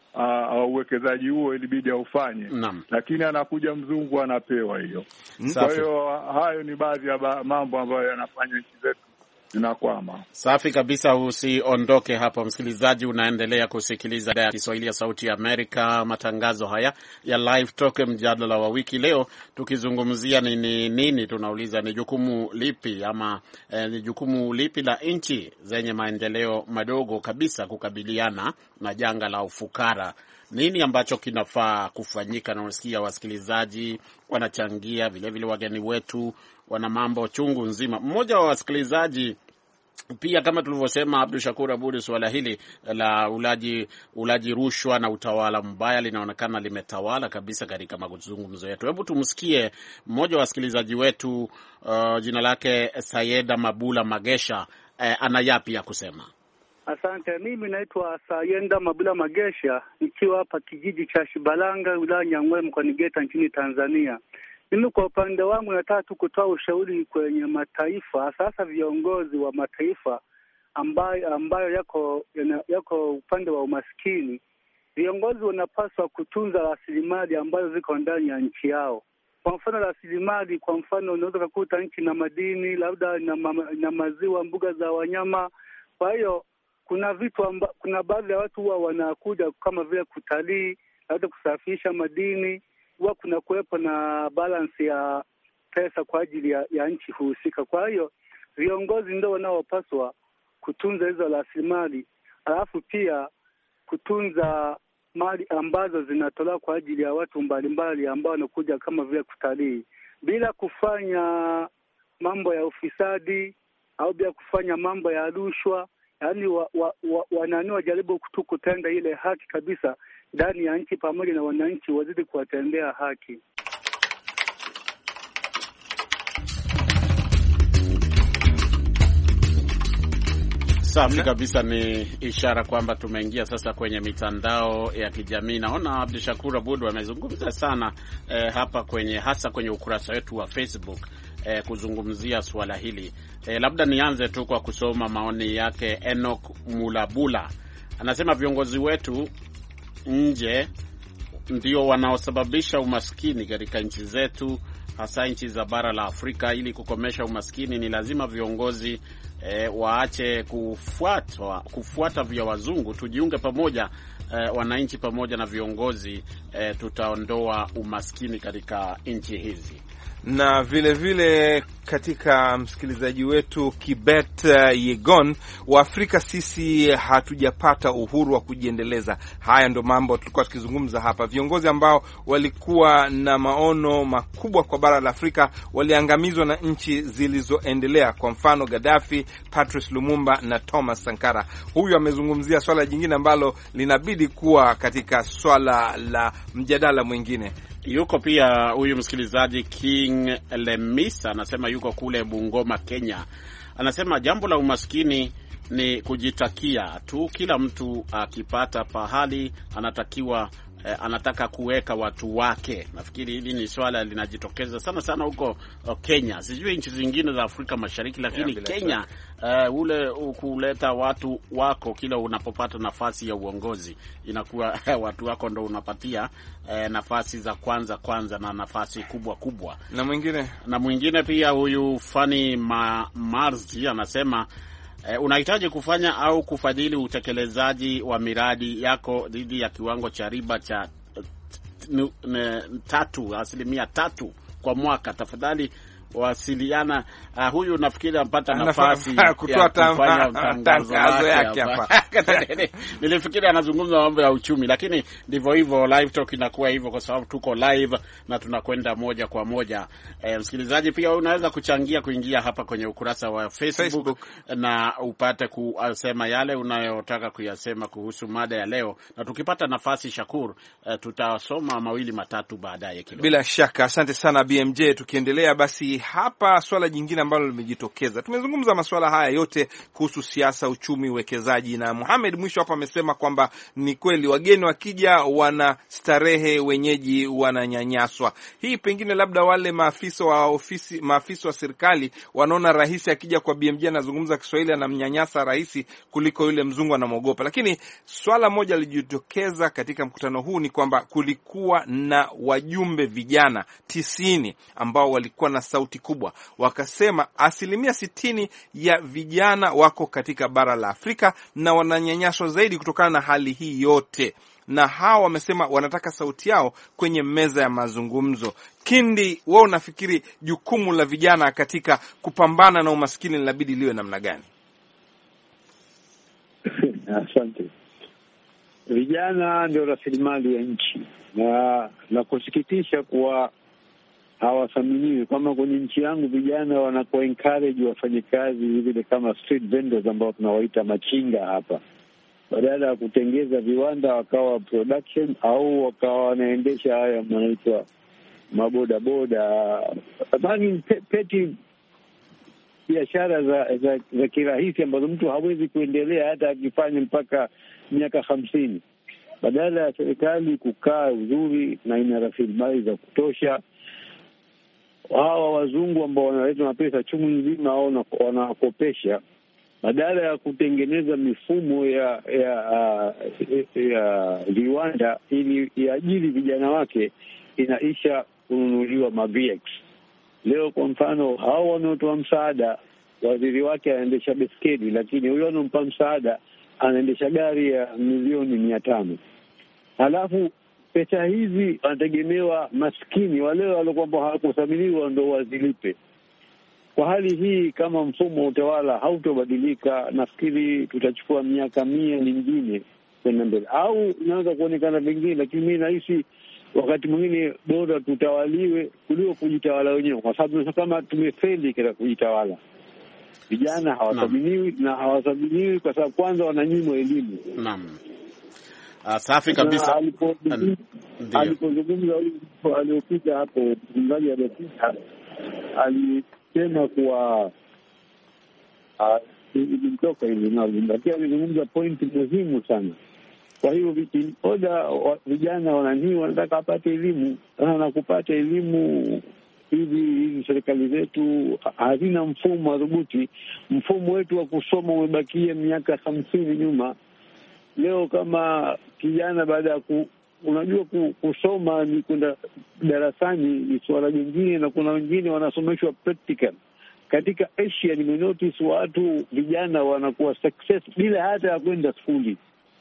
uh, uwekezaji huo ilibidi aufanye. Naam. Lakini anakuja mzungu anapewa hiyo. Kwa hiyo hayo ni baadhi ya ba, mambo ambayo yanafanya nchi zetu zinakwama. Safi kabisa. Usiondoke hapo msikilizaji, unaendelea kusikiliza idhaa ya Kiswahili ya Sauti ya Amerika, matangazo haya ya Live Talk, mjadala wa wiki. Leo tukizungumzia ni nini, nini tunauliza ni jukumu lipi ama eh, ni jukumu lipi la nchi zenye maendeleo madogo kabisa kukabiliana na janga la ufukara. Nini ambacho kinafaa kufanyika? Na unasikia wasikilizaji wanachangia, vile vile wageni wetu wana mambo chungu nzima. Mmoja wa wasikilizaji pia, kama tulivyosema, Abdul Shakur Abud, swala hili la ulaji ulaji rushwa na utawala mbaya linaonekana limetawala kabisa katika mazungumzo yetu. Hebu tumsikie mmoja wa wasikilizaji wetu, uh, jina lake Sayeda Mabula Magesha, eh, ana yapi ya kusema. Asante. Mimi naitwa Sayenda Mabula Magesha, nikiwa hapa kijiji cha Shibalanga, wilaya Nyang'hwale, mkoani Geita, nchini Tanzania. Mimi kwa upande wangu nataka tu kutoa ushauri kwenye mataifa, sasa viongozi wa mataifa ambayo ambayo yako yako upande wa umaskini. Viongozi wanapaswa kutunza rasilimali ambazo ziko ndani ya nchi yao. Kwa mfano rasilimali, kwa mfano unaweza kukuta nchi na madini, labda na, ma, na maziwa, mbuga za wanyama. Kwa hiyo kuna vitu amba, kuna baadhi ya watu huwa wanakuja kama vile kutalii, labda kusafisha madini, huwa kuna kuwepo na balance ya pesa kwa ajili ya, ya nchi husika. Kwa hiyo viongozi ndio wanaopaswa kutunza hizo rasilimali, alafu pia kutunza mali ambazo zinatolewa kwa ajili ya watu mbalimbali ambao wanakuja kama vile kutalii, bila kufanya mambo ya ufisadi au bila kufanya mambo ya rushwa. Yaani wa, wa, wa, wanani wajaribu kutu kutenda ile haki kabisa ndani ya nchi, pamoja na wananchi wazidi kuwatendea haki. Safi kabisa. Ni ishara kwamba tumeingia sasa kwenye mitandao ya kijamii. Naona Abdul Shakur Abud amezungumza sana eh, hapa kwenye hasa kwenye ukurasa wetu wa Facebook eh, kuzungumzia swala hili. Eh, labda nianze tu kwa kusoma maoni yake. Enoch Mulabula anasema viongozi wetu nje ndio wanaosababisha umaskini katika nchi zetu, hasa nchi za bara la Afrika. Ili kukomesha umaskini ni lazima viongozi E, waache kufuata kufuata vya wazungu, tujiunge pamoja, e, wananchi pamoja na viongozi, e, tutaondoa umaskini katika nchi hizi. Na vile vile katika msikilizaji wetu Kibet uh, Yegon wa Afrika, sisi hatujapata uhuru wa kujiendeleza. Haya ndo mambo tulikuwa tukizungumza hapa. Viongozi ambao walikuwa na maono makubwa kwa bara la Afrika waliangamizwa na nchi zilizoendelea, kwa mfano Gaddafi, Patrice Lumumba na Thomas Sankara. Huyu amezungumzia swala jingine ambalo linabidi kuwa katika swala la mjadala mwingine. Yuko pia huyu msikilizaji King Lemisa, anasema yuko kule Bungoma, Kenya. Anasema jambo la umaskini ni kujitakia tu. Kila mtu akipata pahali anatakiwa eh, anataka kuweka watu wake. Nafikiri hili ni swala linajitokeza sana sana huko uh, Kenya. Sijui nchi zingine za Afrika Mashariki, lakini yeah, Kenya uh, ule kuleta watu wako kila unapopata nafasi ya uongozi inakuwa watu wako ndo unapatia uh, nafasi za kwanza kwanza na nafasi kubwa kubwa. Na mwingine na mwingine pia huyu Fanny Ma, Marzi anasema Uh, unahitaji kufanya au kufadhili utekelezaji wa miradi yako dhidi ya kiwango cha riba cha uh, tatu asilimia tatu kwa mwaka. Tafadhali wasiliana. Uh, huyu nafikiri ampata nafasi ya kufanya tangazo yake hapa. Nilifikiri anazungumza mambo ya uchumi, lakini ndivyo hivyo live talk inakuwa hivyo kwa sababu tuko live na tunakwenda moja kwa moja. E, msikilizaji pia unaweza kuchangia kuingia hapa kwenye ukurasa wa Facebook, Facebook na upate kusema yale unayotaka kuyasema kuhusu mada ya leo, na tukipata nafasi Shakur, e, tutasoma mawili matatu baadaye kidogo. Bila shaka. Asante sana B M J. Tukiendelea basi hapa swala jingine ambalo limejitokeza, tumezungumza masuala haya yote kuhusu siasa, uchumi, uwekezaji, na Mohamed mwisho hapa amesema kwamba ni kweli wageni wakija wana starehe, wenyeji wananyanyaswa. Hii pengine labda wale maafisa wa ofisi, maafisa wa serikali wanaona rais akija kwa B M J anazungumza Kiswahili anamnyanyasa rais kuliko yule mzungu anamogopa. Lakini swala moja lilijitokeza katika mkutano huu ni kwamba kulikuwa na wajumbe vijana tisini ambao walikuwa na sauti kubwa, wakasema asilimia sitini ya vijana wako katika bara la Afrika na wananyanyaswa zaidi kutokana na hali hii yote, na hawa wamesema wanataka sauti yao kwenye meza ya mazungumzo. Kindi, wewe unafikiri jukumu la vijana katika kupambana na umaskini linabidi liwe namna gani? Asante. Vijana ndio rasilimali ya nchi, na na kusikitisha kuwa hawathaminiwi. Kama kwenye nchi yangu vijana wanakuwa encourage wafanye kazi vile kama street vendors ambao tunawaita machinga hapa, badala ya kutengeza viwanda wakawa production au wakawa wanaendesha haya mnaitwa maboda boda, nadhani peti biashara za, za, za kirahisi ambazo mtu hawezi kuendelea hata akifanya mpaka miaka hamsini. Badala ya serikali kukaa uzuri na ina rasilimali za kutosha, hawa wazungu ambao wanaleta na pesa chungu nzima au wanakopesha, badala ya kutengeneza mifumo ya ya ya viwanda ili iajiri vijana wake, inaisha kununuliwa ma V X. Leo kwa mfano hao wanaotoa msaada, waziri wake anaendesha beskeli, lakini huyo anompa msaada anaendesha gari ya milioni mia tano. Halafu pesa hizi wanategemewa maskini wale waliokuwa hawakuthaminiwa ndio wazilipe. Kwa hali hii, kama mfumo wa utawala hautobadilika, nafikiri tutachukua miaka mia mingine kwenda mbele, au inaweza kuonekana vingine, lakini mimi nahisi wakati mwingine bora tutawaliwe kuliko kujitawala wenyewe, kwa sababu kama tumefeli katika kujitawala. Vijana hawathaminiwi na hawathaminiwi kwa sababu kwanza wananyimwa elimu. Naam. Uh, safi kabisa. Alipozungumza aliyopita hapo, mzungumzaji aliyopita alisema kuwa ilimtoka hivi na lakini alizungumza pointi muhimu sana. Kwa hiyo oda vijana wanani wanataka apate elimu, na kupata elimu hivi hivi serikali zetu hazina mfumo madhubuti. Mfumo wetu wa kusoma umebakia miaka hamsini nyuma. Leo kama kijana baada ya ku, unajua ku, kusoma ni kwenda darasani ni swala jingine, na kuna wengine wanasomeshwa practical. Katika Asia nimenotice watu vijana wanakuwa success bila hata ya kwenda skuli.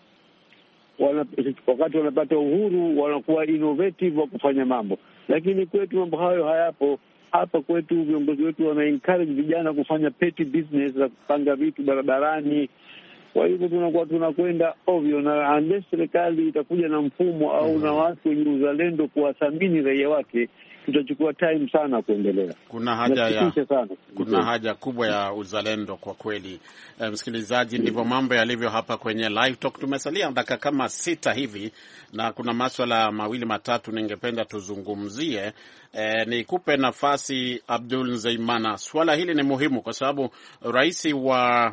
Wana, wakati wanapata uhuru wanakuwa innovative wa kufanya mambo, lakini kwetu mambo hayo hayapo. Hapa kwetu viongozi wetu wana encourage vijana kufanya petty business za kupanga vitu barabarani. Kwa hivyo tunakuwa tunakwenda ovyo, na unless serikali itakuja na mfumo au mm-hmm. na watu wenye uzalendo kuwathamini raia wake, tutachukua time sana kuendelea. Kuna haja ya sana. Kuna haja kubwa ya uzalendo kwa kweli. E, msikilizaji, ndivyo mambo yalivyo hapa kwenye Live Talk. Tumesalia dakika kama sita hivi na kuna masuala mawili matatu ningependa tuzungumzie. E, nikupe nafasi Abdul Nzeimana. Swala hili ni muhimu kwa sababu rais wa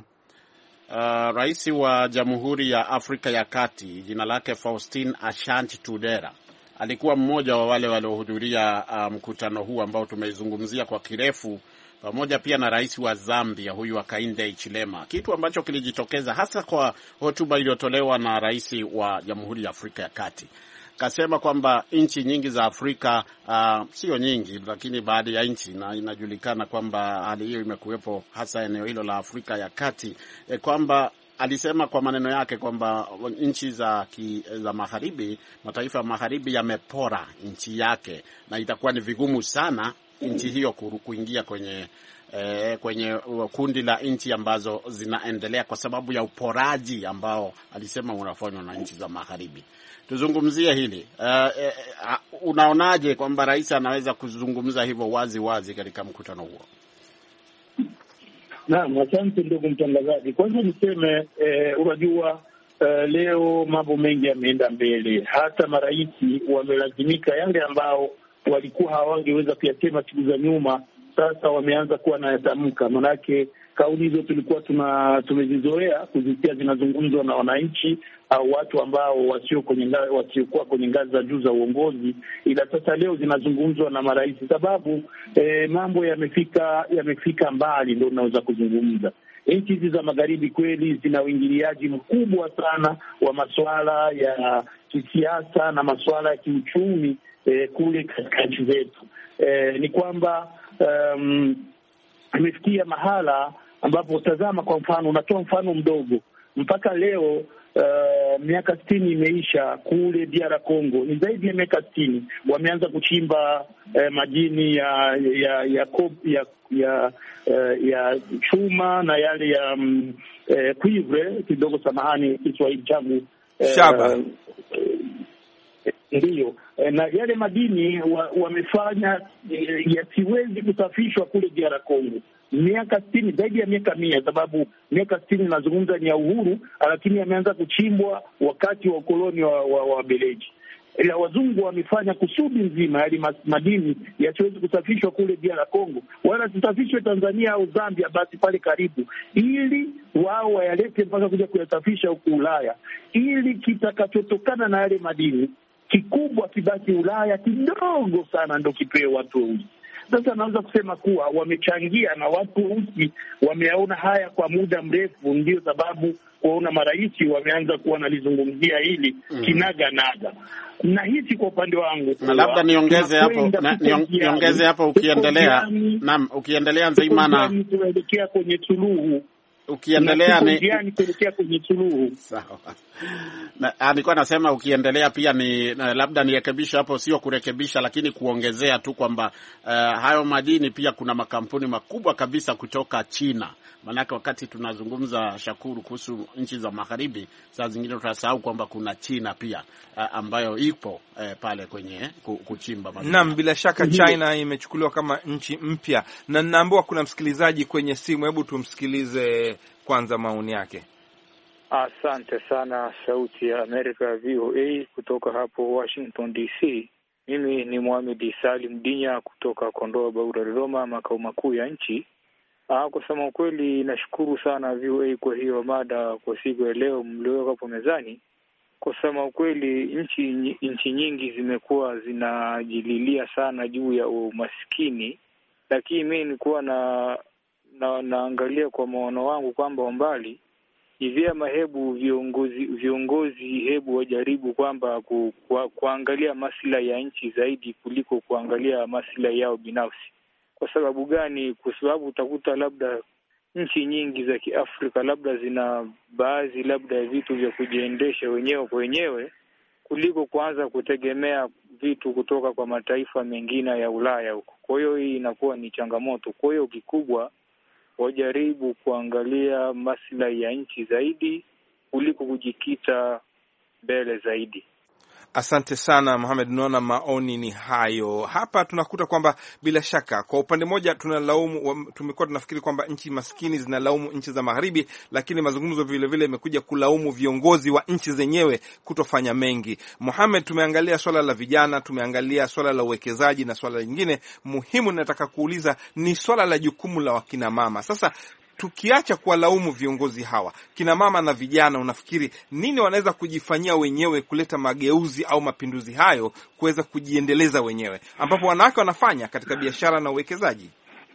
Uh, rais wa Jamhuri ya Afrika ya Kati, jina lake Faustin Ashanti Tudera, alikuwa mmoja wa wale waliohudhuria uh, mkutano huu ambao tumeizungumzia kwa kirefu, pamoja pia na rais wa Zambia huyu Hakainde Hichilema. Kitu ambacho kilijitokeza hasa kwa hotuba iliyotolewa na rais wa Jamhuri ya Afrika ya Kati, kasema kwamba nchi nyingi za Afrika, uh, sio nyingi lakini baadhi ya nchi, na inajulikana kwamba hali hiyo imekuwepo hasa eneo hilo la Afrika ya Kati, e, kwamba alisema kwa maneno yake kwamba nchi za ki, za magharibi, mataifa ya magharibi yamepora nchi yake na itakuwa ni vigumu sana nchi hiyo kuingia kwenye eh, kwenye kundi la nchi ambazo zinaendelea kwa sababu ya uporaji ambao alisema unafanywa na nchi za magharibi. Tuzungumzie hili. Uh, uh, unaonaje kwamba rais anaweza kuzungumza hivyo wazi wazi katika mkutano huo? Naam, asante ndugu mtangazaji. Kwanza niseme eh, unajua eh, leo mambo mengi yameenda mbele. Hata marais wamelazimika yale ambao walikuwa hawangeweza kuyasema siku za nyuma, sasa wameanza kuwa nayatamka. Manake kauli hizo tulikuwa tuna tumezizoea kuzisikia zinazungumzwa na wananchi au watu ambao wasio kwenye wasiokuwa kwenye ngazi za juu za uongozi, ila sasa leo zinazungumzwa na marais, sababu eh, mambo yamefika yamefika mbali, ndio tunaweza kuzungumza. Nchi hizi za magharibi kweli zina uingiliaji mkubwa sana wa masuala ya kisiasa na masuala ya kiuchumi eh, kule katika nchi zetu. Eh, ni kwamba um, imefikia mahala ambapo, tazama kwa mfano, unatoa mfano mdogo, mpaka leo uh, miaka sitini imeisha kule D R Congo, ni zaidi ya miaka sitini wameanza kuchimba uh, madini ya ya ya ya, ya, uh, ya chuma na yale ya um, uh, cuivre kidogo, samahani Kiswahili changu, uh, shaba. Ndiyo, na yale madini wamefanya wa yasiwezi kusafishwa kule D R Congo miaka sitini, zaidi ya miaka mia, sababu miaka sitini nazungumza ni ya uhuru, lakini yameanza kuchimbwa wakati wa ukoloni wa Wabeleji. Ila wazungu wamefanya kusudi nzima yale madini yasiwezi kusafishwa kule D R Congo, wala tusafishwe Tanzania au Zambia, basi pale karibu, ili wao wayalete mpaka kuja kuyasafisha huku Ulaya, ili kitakachotokana na yale madini kikubwa kibaki Ulaya, kidogo sana ndo kipewe watu weusi. Sasa naweza kusema kuwa wamechangia na watu weusi wameona haya kwa muda mrefu, ndio sababu kuona marais wameanza kuwa nalizungumzia hili mm. kinaga naga. Na hisi kwa upande wangu, na labda niongeze hapo na, niongeze hapo ukiendelea naam ukiendelea Nzeyimana tunaelekea kwenye suluhu ukiendelea ni kuelekea kwenye suluhu. Sawa. Na nilikuwa nasema ukiendelea pia ni na, labda nirekebisha hapo, sio kurekebisha lakini kuongezea tu kwamba uh, hayo madini pia kuna makampuni makubwa kabisa kutoka China. Maana wakati tunazungumza Shakuru kuhusu nchi za magharibi, saa zingine tutasahau kwamba kuna China pia uh, ambayo ipo uh, pale kwenye kuchimba madini. Naam, bila shaka China imechukuliwa kama nchi mpya, na ninaambiwa kuna msikilizaji kwenye simu. Hebu tumsikilize kwanza maoni yake. Asante sana Sauti ya Amerika V O A kutoka hapo Washington D C. Mimi ni Mohamed Salim Dinya kutoka Kondoa Baura Dodoma, makao makuu ya nchi. Ah, kusema ukweli nashukuru sana V O A kwa hiyo mada kwa siku ya leo mlioweka hapo mezani. Kusema ukweli nchi nchi nyingi zimekuwa zinajililia sana juu ya umaskini, lakini mimi nilikuwa na, na naangalia kwa maono wangu kwamba mbali ni vyema hebu viongozi viongozi hebu wajaribu kwamba ku, ku, kuangalia maslahi ya nchi zaidi kuliko kuangalia maslahi yao binafsi. Kwa sababu gani? Kwa sababu utakuta labda nchi nyingi za Kiafrika labda zina baadhi labda vitu vya kujiendesha wenyewe kwa wenyewe kuliko kuanza kutegemea vitu kutoka kwa mataifa mengine ya Ulaya huko. Kwa hiyo hii inakuwa ni changamoto. Kwa hiyo kikubwa wajaribu kuangalia maslahi ya nchi zaidi kuliko kujikita mbele zaidi. Asante sana Mohamed, naona maoni ni hayo. Hapa tunakuta kwamba bila shaka kwa upande mmoja tunalaumu, tumekuwa tunafikiri kwamba nchi maskini zinalaumu nchi za magharibi, lakini mazungumzo vile vile imekuja kulaumu viongozi wa nchi zenyewe kutofanya mengi. Mohamed, tumeangalia swala la vijana, tumeangalia swala la uwekezaji, na swala lingine muhimu nataka kuuliza ni swala la jukumu la wakina mama. Sasa tukiacha kuwalaumu viongozi hawa, kina mama na vijana, unafikiri nini wanaweza kujifanyia wenyewe kuleta mageuzi au mapinduzi hayo kuweza kujiendeleza wenyewe, ambapo wanawake wanafanya katika biashara na uwekezaji?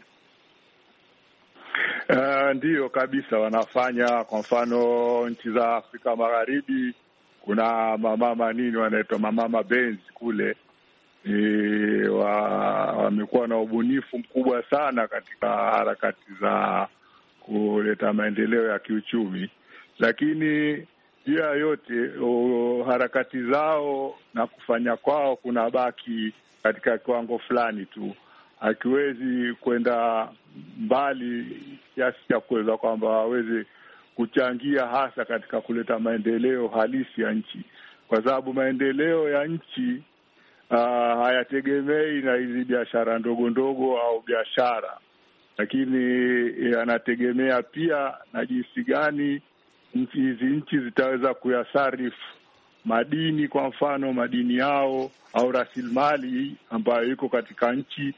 Uh, ndiyo kabisa wanafanya. Kwa mfano nchi za Afrika Magharibi kuna mamama nini wanaitwa mamama Benz kule, e, wamekuwa na ubunifu mkubwa sana katika harakati za kuleta maendeleo ya kiuchumi, lakini pia yote o, harakati zao na kufanya kwao kuna baki katika kiwango fulani tu, hakiwezi kwenda mbali kiasi cha kuweza kwamba waweze kuchangia hasa katika kuleta maendeleo halisi ya nchi, kwa sababu maendeleo ya nchi uh, hayategemei na hizi biashara ndogo ndogo au biashara, lakini yanategemea pia na jinsi gani nchi hizi nchi zitaweza kuyasarifu madini, kwa mfano madini yao au rasilimali ambayo iko katika nchi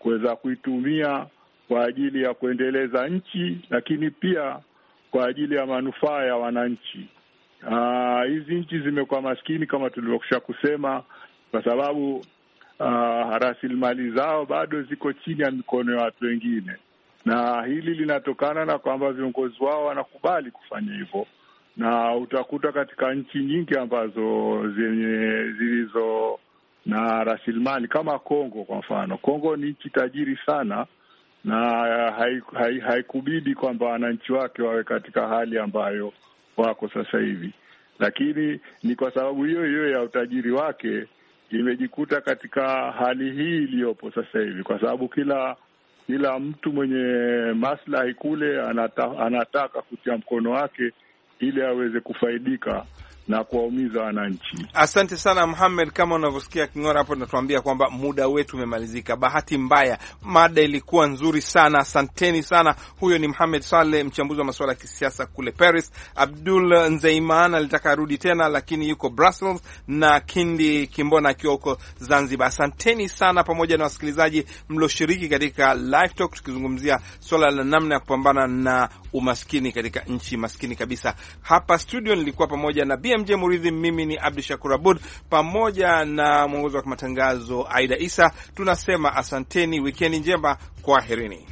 kuweza kuitumia kwa ajili ya kuendeleza nchi, lakini pia kwa ajili ya manufaa ya wananchi. Uh, hizi nchi zimekuwa maskini kama tulivyokwisha kusema kwa sababu uh, rasilimali zao bado ziko chini ya mikono ya watu wengine, na hili linatokana na kwamba viongozi wao wanakubali kufanya hivyo. Na utakuta katika nchi nyingi ambazo zenye zilizo na rasilimali kama Kongo kwa mfano. Kongo ni nchi tajiri sana na haikubidi hai, hai kwamba wananchi wake wawe katika hali ambayo wako sasa hivi, lakini ni kwa sababu hiyo hiyo ya utajiri wake imejikuta katika hali hii iliyopo sasa hivi, kwa sababu kila kila mtu mwenye maslahi kule anata, anataka kutia mkono wake ili aweze kufaidika na kuwaumiza wananchi. Asante sana Muhammad, kama unavyosikia King'ora hapo natuambia kwamba muda wetu umemalizika. Bahati mbaya, mada ilikuwa nzuri sana. Asanteni sana. Huyo ni Muhammad Saleh, mchambuzi wa masuala ya kisiasa kule Paris. Abdul Nzeiman alitaka arudi tena lakini yuko Brussels, na Kindi Kimbona akiwa huko Zanzibar. Asanteni sana pamoja na wasikilizaji mlioshiriki katika live talk tukizungumzia swala la namna ya kupambana na umaskini katika nchi maskini kabisa. Hapa studio nilikuwa pamoja na B M J Muridhi, mimi ni Abdi Shakur Abud pamoja na mwongozi wa matangazo Aida Isa. Tunasema asanteni, weekend njema, kwaherini.